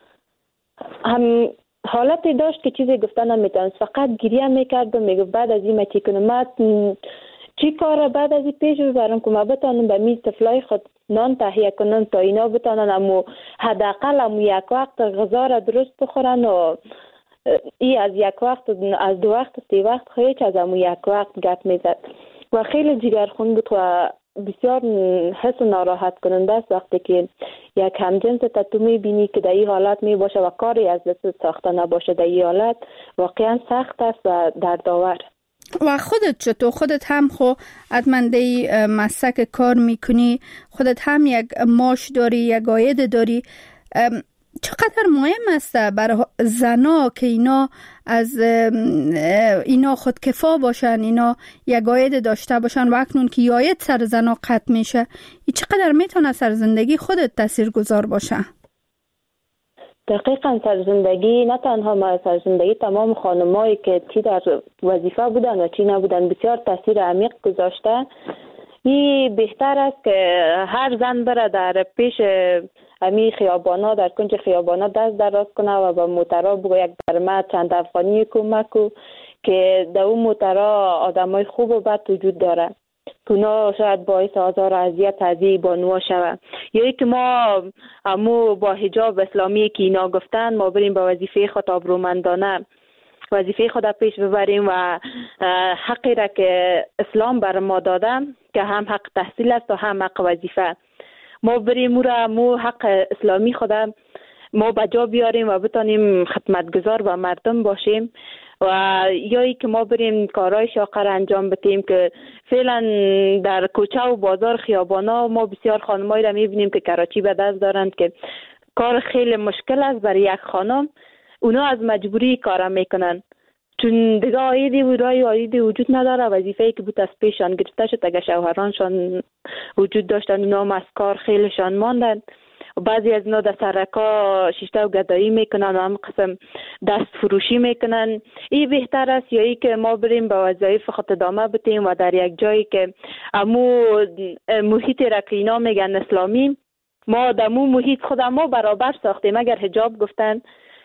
Speaker 27: هم حالتی داشت که چیزی گفتن نمیتونست، فقط گریه میکرد و میگفت بعد از این ما چی کنم، ما چی کار بعد از این پیش ببرم که ما بتانم به میز طفلای خود نان تهیه کنن تا اینا بتانن امو حداقل امو یک وقت غذا را درست بخورن و ای از یک وقت از 2 وقت 3 وقت خیلی از امو یک وقت گپ میزد و خیلی جگرخون بود و بسیار حس ناراحت کننده است وقتی که یک همجنس تو میبینی که در این حالت میباشه و کاری از دست ساخته نباشه. در این حالت واقعا سخت است و دردآور.
Speaker 9: و خودت چطور؟ خودت هم حتما دی مسلک کار میکنی، خودت هم یک معاش داری، یک عاید داری. چقدر مهم است برای زنا که اینا از اینا خودکفا باشن، اینا یک عاید داشته باشن و اکنون که عاید سر زنا قطع میشه، این چقدر میتونه سر زندگی خودت تاثیرگذار باشه؟
Speaker 27: دقیقاً سر زندگی، نه تنها ما، سر زندگی تمام خانمایی که چی در وظیفه بودن و چی نبودن بسیار تاثیر عمیق گذاشته. این بهتر است که هر زن بره در پیش امی خیابانا، در کنج خیابانا دست دراز کنه و به موترا بگه یک درمه چند افغانی کمک کو، که در اون موترا آدمای خوب و بد وجود داره که اونا شاید باعث آزار و اذیت از این بانوها شود. یا ای که ما همو با حجاب اسلامی که اینا گفتن ما بریم با وظیفه خود آبرومندانه وظیفه خود پیش ببریم و حقی را که اسلام بر ما داده که هم حق تحصیل است و هم حق وظیفه، ما بریم مو حق اسلامی خود ما بجا بیاریم و بتانیم خدمتگزار و مردم باشیم. و یا ای که ما بریم کارهای شاقه را انجام بدیم که فعلا در کوچه و بازار خیابانا ما بسیار خانمایی را میبینیم که کراچی به دست دارند که کار خیلی مشکل است برای یک خانم. اونا از مجبوری کار میکنن چون دیگه عایدی و رای عایدی وجود نداره. وظیفه‌ای که بود از پیشان گرفته شد، اگه شوهرانشان وجود داشتن اونا از کار خیلیشان ماندن. بعضی از اینا در سرکا شیشته و گدایی میکنن و هم قسم دست فروشی میکنن. این بهتر است یا ای که ما بریم به وظایف خود ادامه بدیم و در یک جایی که امو محیط را که اینا میگن اسلامی، ما در مو محیط خود ما برابر ساختیم. اگر حجاب گفتن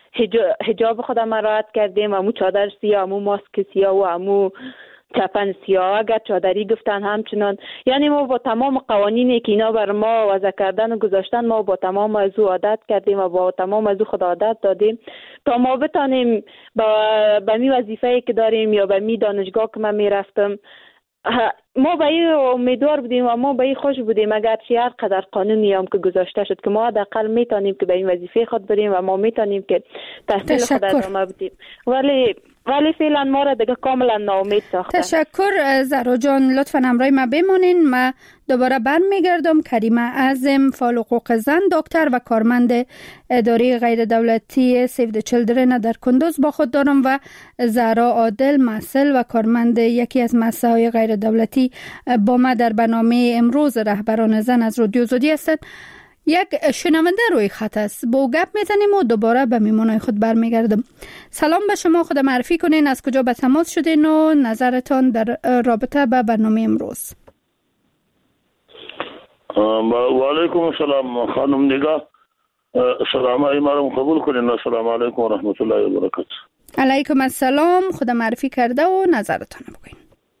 Speaker 27: حجاب خودم رعایت کردیم، امو چادر سیاه، امو ماسک سیاه و امو چپن سیاه، اگر چادری گفتن همچنان. یعنی ما با تمام قوانینی که اینا بر ما وضع کردن و گذاشتن ما با تمام از او عادت کردیم و با تمام از او خود عادت دادیم تا ما بتانیم به می وظیفه‌ای که داریم یا به می دانشگاه که من میرفتم ما به این امیدوار بودیم و ما به این خوش بودیم اگر چی هر قدر قانونی هم که گذاشته شد که ما حداقل میتونیم که به این وظیفه خود بریم و ما میتونیم که تحصیل خود ادامه بدیم. ولی فعلا ما را دیگه کاملا ناامید ساختن.
Speaker 9: تشکر زهرا جان، لطفا همراه ما بمانین. ما دوباره برمیگردم. کریمه اعظم، فعال حقوق زن، دکتر و کارمند اداره غیر دولتی سیو د چیلدرن در کندوز با خود دارم و زهرا عادل، مسئول و کارمند یکی از مؤسسه‌های غیر دولتی با ما در برنامه امروز رهبران زن از رادیو آزادی هستند. یک شنونده روی خط است، با گپ میزنیم و دوباره به میمونای خود برمیگردم. سلام به شما، خود معرفی کنین، از کجا به تماس شدین و نظرتان در رابطه به برنامه امروز.
Speaker 6: و علیکم السلام خانم نگاه، سلام های ما رو قبول کنین. السلام علیکم و رحمت الله و برکاته.
Speaker 9: علیکم السلام، خود معرفی کرده و نظرتان بگوین.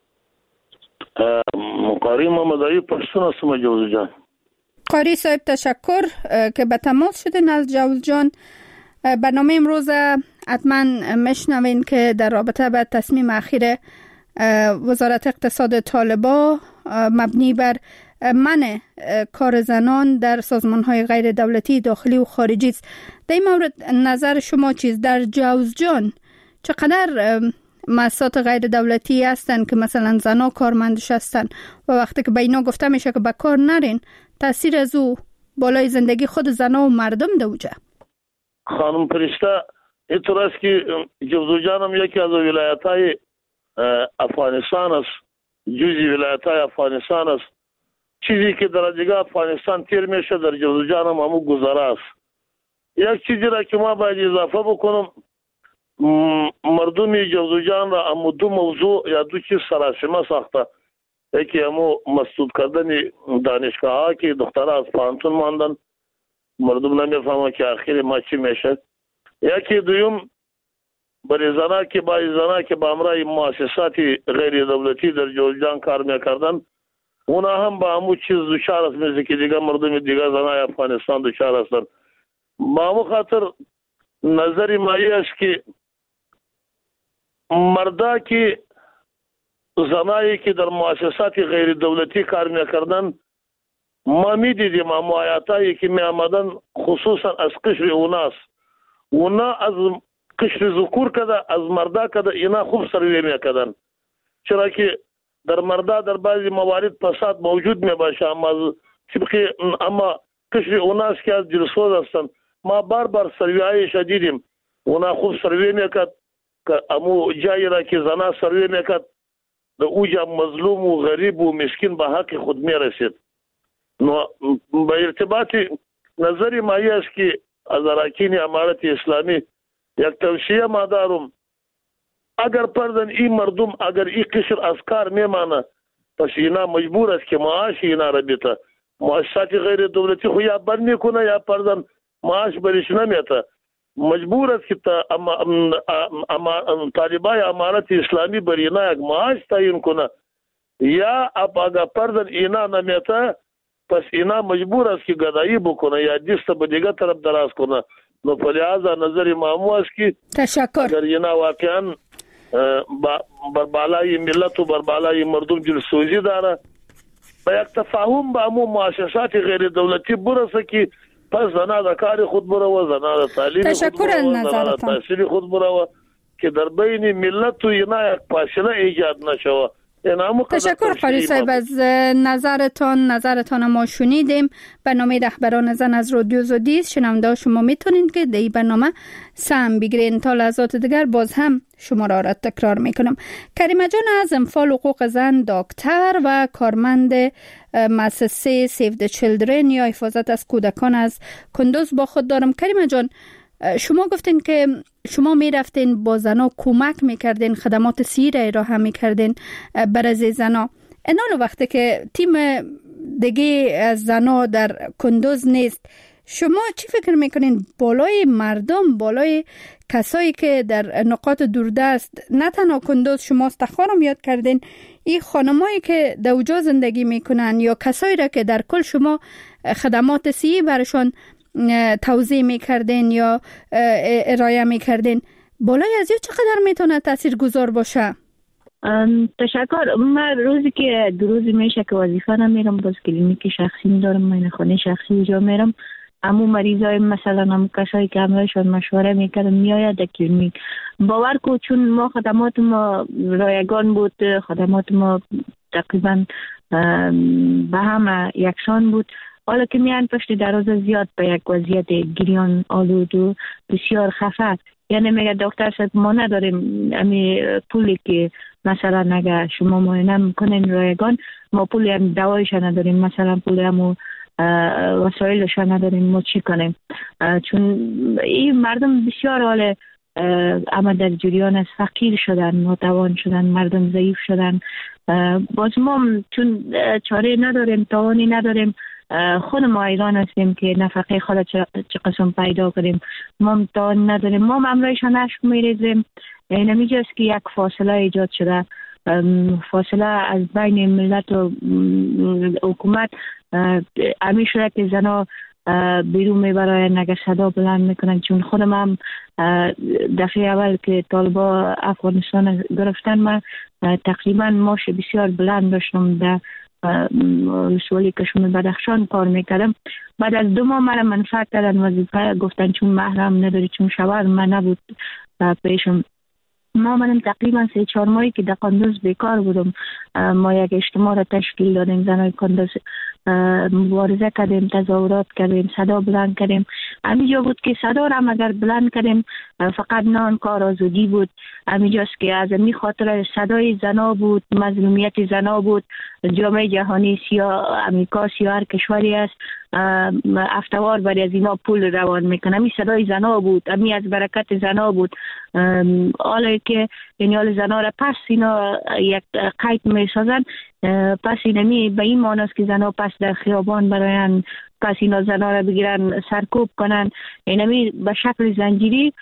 Speaker 6: قاری محمدی پشتون هستم جوز جان.
Speaker 9: قاری صاحب تشکر که به تماس شدین از جوز جان. برنامه امروز حتما میشنوین که در رابطه به تصمیم اخیر وزارت اقتصاد طالبان مبنی بر منع کار زنان در سازمان‌های غیر دولتی داخلی و خارجی است. در این مورد نظر شما چیست؟ در جوز جان چقدر مؤسسات غیر دولتی هستن که مثلا زنا کارمندش هستن و وقتی که به اینا گفته میشه که به کار نرین، تاثیر از او بالای زندگی خود زنا و مردم دوجه.
Speaker 6: خانم فرشته اینطور است که جوزجان هم یکی از ولایت‌های افغانستان است، جزئی ولایت‌های افغانستان است. چیزی که در دیگه افغانستان تیر میشه در جوزجان هم همون گذره است. یک چیزی را که ما باید اضافه بکنم، مردم جوزجان را همون دو موضوع یا دو چیز سراسیمه ساخته. یکی همون مسدود کردن دانشگاه ها که دخترها از پانتون ماندن، مردم نمیفهمه که آخر ما چی میشه. یکی دویم برای زنها که با امرای مؤسسات غیر دولتی در جوزجان کار میکردن، اونا هم با همون چیز دچار است، مثل که دیگه مردم دیگه زنهای افغانستان دچار هستن. با همون خاطر نظری مایی است که مردا که زنایی که در مؤسسات غیر دولتی کار میکردن، ما میدیدیم اما آیاتایی که می آمدن خصوصا از قشر اوناست. اونا از قشر ذکور کده، از مردا کده، اینا خوب سروی میکردن. چرا که در مردا در بعضی موارد فساد موجود می باشه، اما قشر اوناست که از دلسوز هستن. ما بار سروی های شدیدیم، اونا خوب سروی میکرد که امو جایی را که زنا سروی میکرد در اوجا مظلوم و غریب و مسکین به حق خود میرسید. با ارتباط نظری مایی است که از اراکین امارت اسلامی یک توصیه ما دارم، اگر پردن این مردم اگر این قشر از کار میمانه، پس اینا مجبور است که معاش اینا را بیته. مؤسسات غیر دولتی خو یا بند میکنه یا پردن معاش بریش نمیته. مجبور است که طالبای امارت اسلامی بر اینا یک معاش تعیین کنه، یا اگر پردن اینا نمیته پس اینا مجبور است که گدایی بکنه یا دست به دیگه طرف دراز کنه. نو په لحاظ نظر مامو است که
Speaker 9: تشکر
Speaker 6: اگر اینا واقعا بر بالای ملت و بر بالای مردم جلسوزی داره، با یک تفاهم با امو مؤسسات غیر دولتی برسه که پس زنا در کار خود برو، زنا در تعلیم خود برو، زنا در تحصیل خود برو، که در بین ملت و اینا یک فاصله ایجاد نشوه.
Speaker 9: تشکر قاری صاحب از نظرتان ما شنیدیم. برنامه رهبران زن از رادیو زودی شنونده شما میتونین که در این برنامه سهم بگیرین. تا لحظات دیگر باز هم شما را تکرار میکنم. کریمه جان از انفال حقوق زن، دکتر و کارمند مؤسسه سیو د چیلدرن یا حفاظت از کودکان از کندوز با خود دارم. کریمه جان، شما گفتین که شما می رفتین با زنا کمک میکردین، خدمات صحی را ارائه میکردین برای زنا. اینال وقتی که تیم دیگه از زنا در کندوز نیست، شما چی فکر میکنین بالای مردم، بالای کسایی که در نقاط دوردست، نه تنها کندوز شما استخوانم یاد کردین، این خانمایی که در اوجا زندگی میکنن یا کسایی را که در کل شما خدمات صحی برشان توضیح میکردین یا ارائه میکردین، بالای از یه چقدر میتونه تأثیر گذار باشه؟
Speaker 4: تشکر. من روزی که دو روزی میشه که وظیفه نمیرم، باز کلینیک شخصی میدارم، من خانه شخصی جا میرم. امو مریضای مثلا هم کسایی که همراهشان مشوره میکردم میآید در کلینیک. باور کو چون ما خدمات ما رایگان بود، خدمات ما تقریبا به هم یکسان بود. حالا که میان پشت دراز زیاد به یک وضعیت گریان آلود و بسیار خفه، یعنی میگه دکتر صاحب ما نداریم امی پولی که مثلا اگه شما معاینه میکنین رایگان، ما پولی هم دوایش نداریم، مثلا پولی هم وسایلش نداریم، ما چی کنیم؟ چون این مردم بسیار حال اما در جریان از فقیر شدن، ناتوان شدن، مردم ضعیف شدن. باز ما چون چاره نداریم، توانی نداریم، خود ما ایران هستیم که نفقه خود چه قسم پیدا کنیم، ما توان نداریم، ما امرایشان عشق میریزیم. نمیجاست که یک فاصله ایجاد شده، فاصله از بین ملت و حکومت امی شده که زنا بیرون میبرای نگه صدا بلند میکنن. چون خودم هم دفعه اول که طالبا افغانستان گرفتن، من تقریبا ماش بسیار بلند داشتم در ولسوالی کشمیر بدخشان کار میکردم. بعد از 2 ماه مرا منفعت کردن وظیفه، گفتن چون محرم نداری، چون شوهر من نبود پیشم، ما منم تقریبا 3-4 ماهی که در کندوز بیکار بودم، ما یک اجتماع را تشکیل دادیم، زنای کندوز مبارزه کردیم، تظاهرات کردیم، صدا بلند کردیم. همینجا بود که صدا را اگر بلند کردیم فقط نه کار آزادی بود، همینجاست که از این خاطر صدای زنا بود، مظلومیت زنا بود. جامعه جهانی امریکا هر کشوری است افتوار برای از اینا پول روان میکنه، همین صدای زنا بود، همین از برکت زنا بود. حالا که یعنی حال زنا را پس اینا یک قید میسازن، پس اینمی به این معنی است که زنا پس در خیابان براین، پس اینا زنا را بگیرن سرکوب کنن، اینمی به شکل زنجیری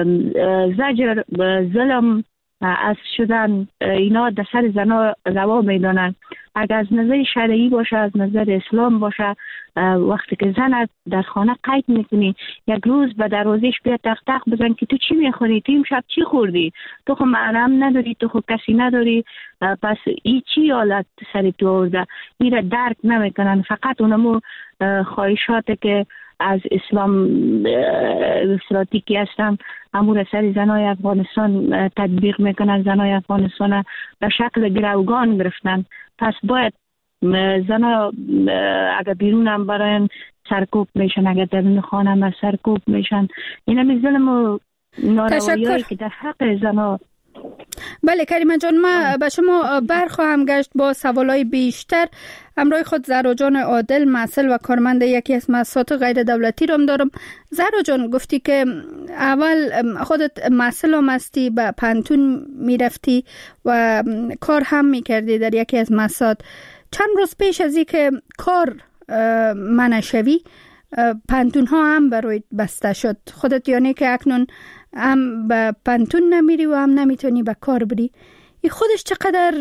Speaker 4: زجر ظلم از شدن اینا در سر زنا روا میدانند. اگر از نظر شرعی باشه، از نظر اسلام باشه، وقتی که زن در خانه قید میکنی، یک روز به دروازش بیا تق تق بزن که تو چی میخوری، تو امشب چی خوردی، تو خو محرم نداری، تو خو کسی نداری، پس این چی حالت سر تو آورده، این را درک نمیکنن. فقط اونمو خواهشات که از اسلام استراتیکی هستم امور سر زنای افغانستان تطبیق میکنن، زنای افغانستان به شکل گروگان گرفتن. پس باید زنا اگر بیرون هم براین سرکوب میشن، اگر درون خانه هم سرکوب میشن، این همی ظلم و ناروایی که در حق زنا.
Speaker 9: بله کریمه جان، ما به شما برخواهم گشت با سوالای بیشتر. همراه خود زهرا جان عادل، مسئول و کارمند یکی از مؤسسات غیر دولتی رو دارم. زهرا جان، گفتی که اول خودت مسئول هم هستی، به پانتون میرفتی و کار هم میکردی در یکی از مؤسسات. چند روز پیش از این که کار منع شوی، پانتون ها هم برای بسته شد. خودت یعنی که اکنون هم به پانتون نمیری و هم نمیتونی به کار بری. این خودش چقدر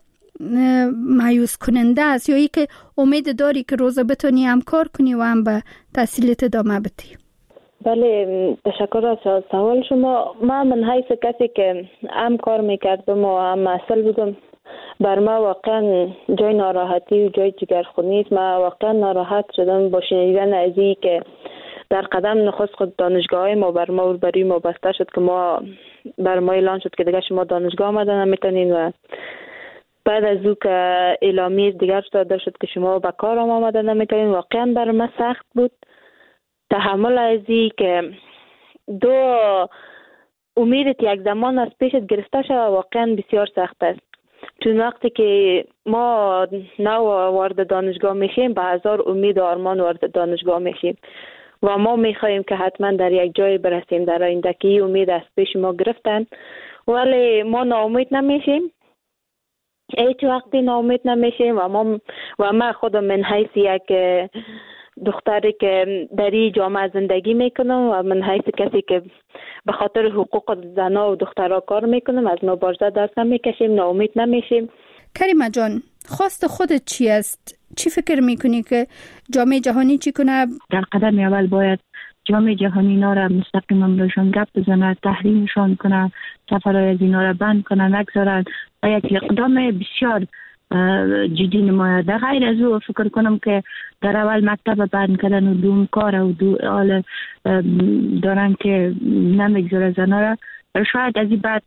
Speaker 9: مایوس کننده است، یا ای که امید داری که روزا بتونی هم کار کنی و هم به تحصیلت ادامه بدی؟
Speaker 27: بله، تشکر از سوال شما. من حیث کسی که هم کار میکردم و هم مسئول بودم، بر ما واقعا جای ناراحتی و جای جگرخونی است. من واقعا ناراحت شدم با شنیدن از این که در قدم نخست خود دانشگاه های ما بر ما برای ما بسته شد که ما بر ما اعلان شد که دیگه شما دانشگاه آمدن نمیتونین، و بعد از او که اعلامیه دیگر داده شد که شما به کار آمدن نمیتونین. واقعا بر ما سخت بود تحمل از این که دو امیدت یک زمان از پیشت گرفته شد. واقعا بسیار سخت است، چون وقتی که ما نو وارد دانشگاه میشیم به هزار امید و آرمان وارد دانشگاه میشیم و ما میخواهیم که حتما در یک جای برسیم در آینده که این امید از پیش ما گرفتن، ولی ما ناامید نمیشیم، هیچ وقتی ناامید نمیشیم. و ما خودم من حیث یک دختری که در این جامعه زندگی میکنم و من حیث کسی که به خاطر حقوق زنها و دخترها کار میکنم، از مبارزه دست نمیکشیم، ناامید نمیشیم.
Speaker 9: کریمه جان، خواست خودت چی است؟ چی فکر میکنی که جامعه جهانی چی کنه؟
Speaker 4: در قدم اول باید جامعه جهانی اینا را مستقیما بهشون گپ بزنه، تحریمشون کنه، سفرهای از اینا را بند کنه، نگذارن و یک اقدام بسیار جدی نماید. در غیر از او فکر کنم که در اول مکتب بند کردن و دوم کار و حال دارن که نمیگذاره زنها را، شاید از این بعد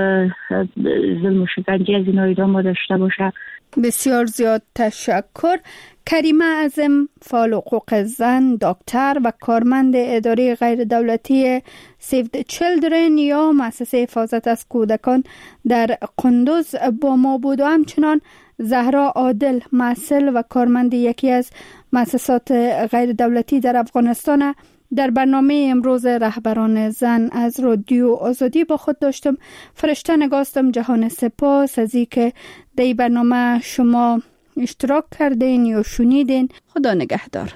Speaker 4: ظلم و شکنجه از اینا ادامه داشته باشه.
Speaker 9: بسیار زیاد تشکر. کریمه اعظم، فعال حقوق زن، دکتر و کارمند اداره غیر دولتی Save the Children یا مؤسسه حفاظت از کودکان در قندوز با ما بود، و همچنان زهرا عادل، مسئول و کارمند یکی از مؤسسات غیر دولتی در افغانستان. در برنامه امروز رهبران زن از رادیو آزادی با خود داشتم. فرشته نگاستم. جهان سپاس از این که در این برنامه شما اشتراک کردین یا شنیدین. خدا نگهدار.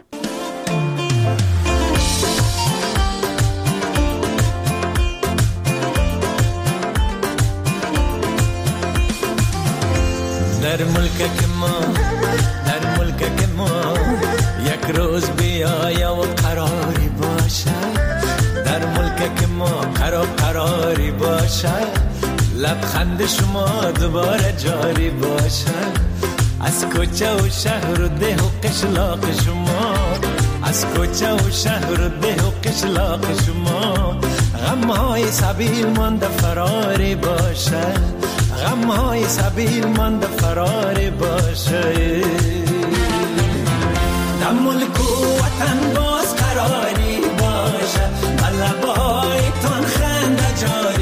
Speaker 8: در ملک ما یک روز بیایا و قراری باشه، در ملک ما قراری باشه، لبخند شما دوباره جاری باشه، از کوچه و شهر و ده و قشلاق شما، از کوچه و شهر و ده و قشلاق شما غمهای سبیل مانده فراری باشه، غمهای سبیل مانده فراری باشه. در ملک و وطن باز قراری باشه، بلبای تان خنده جاری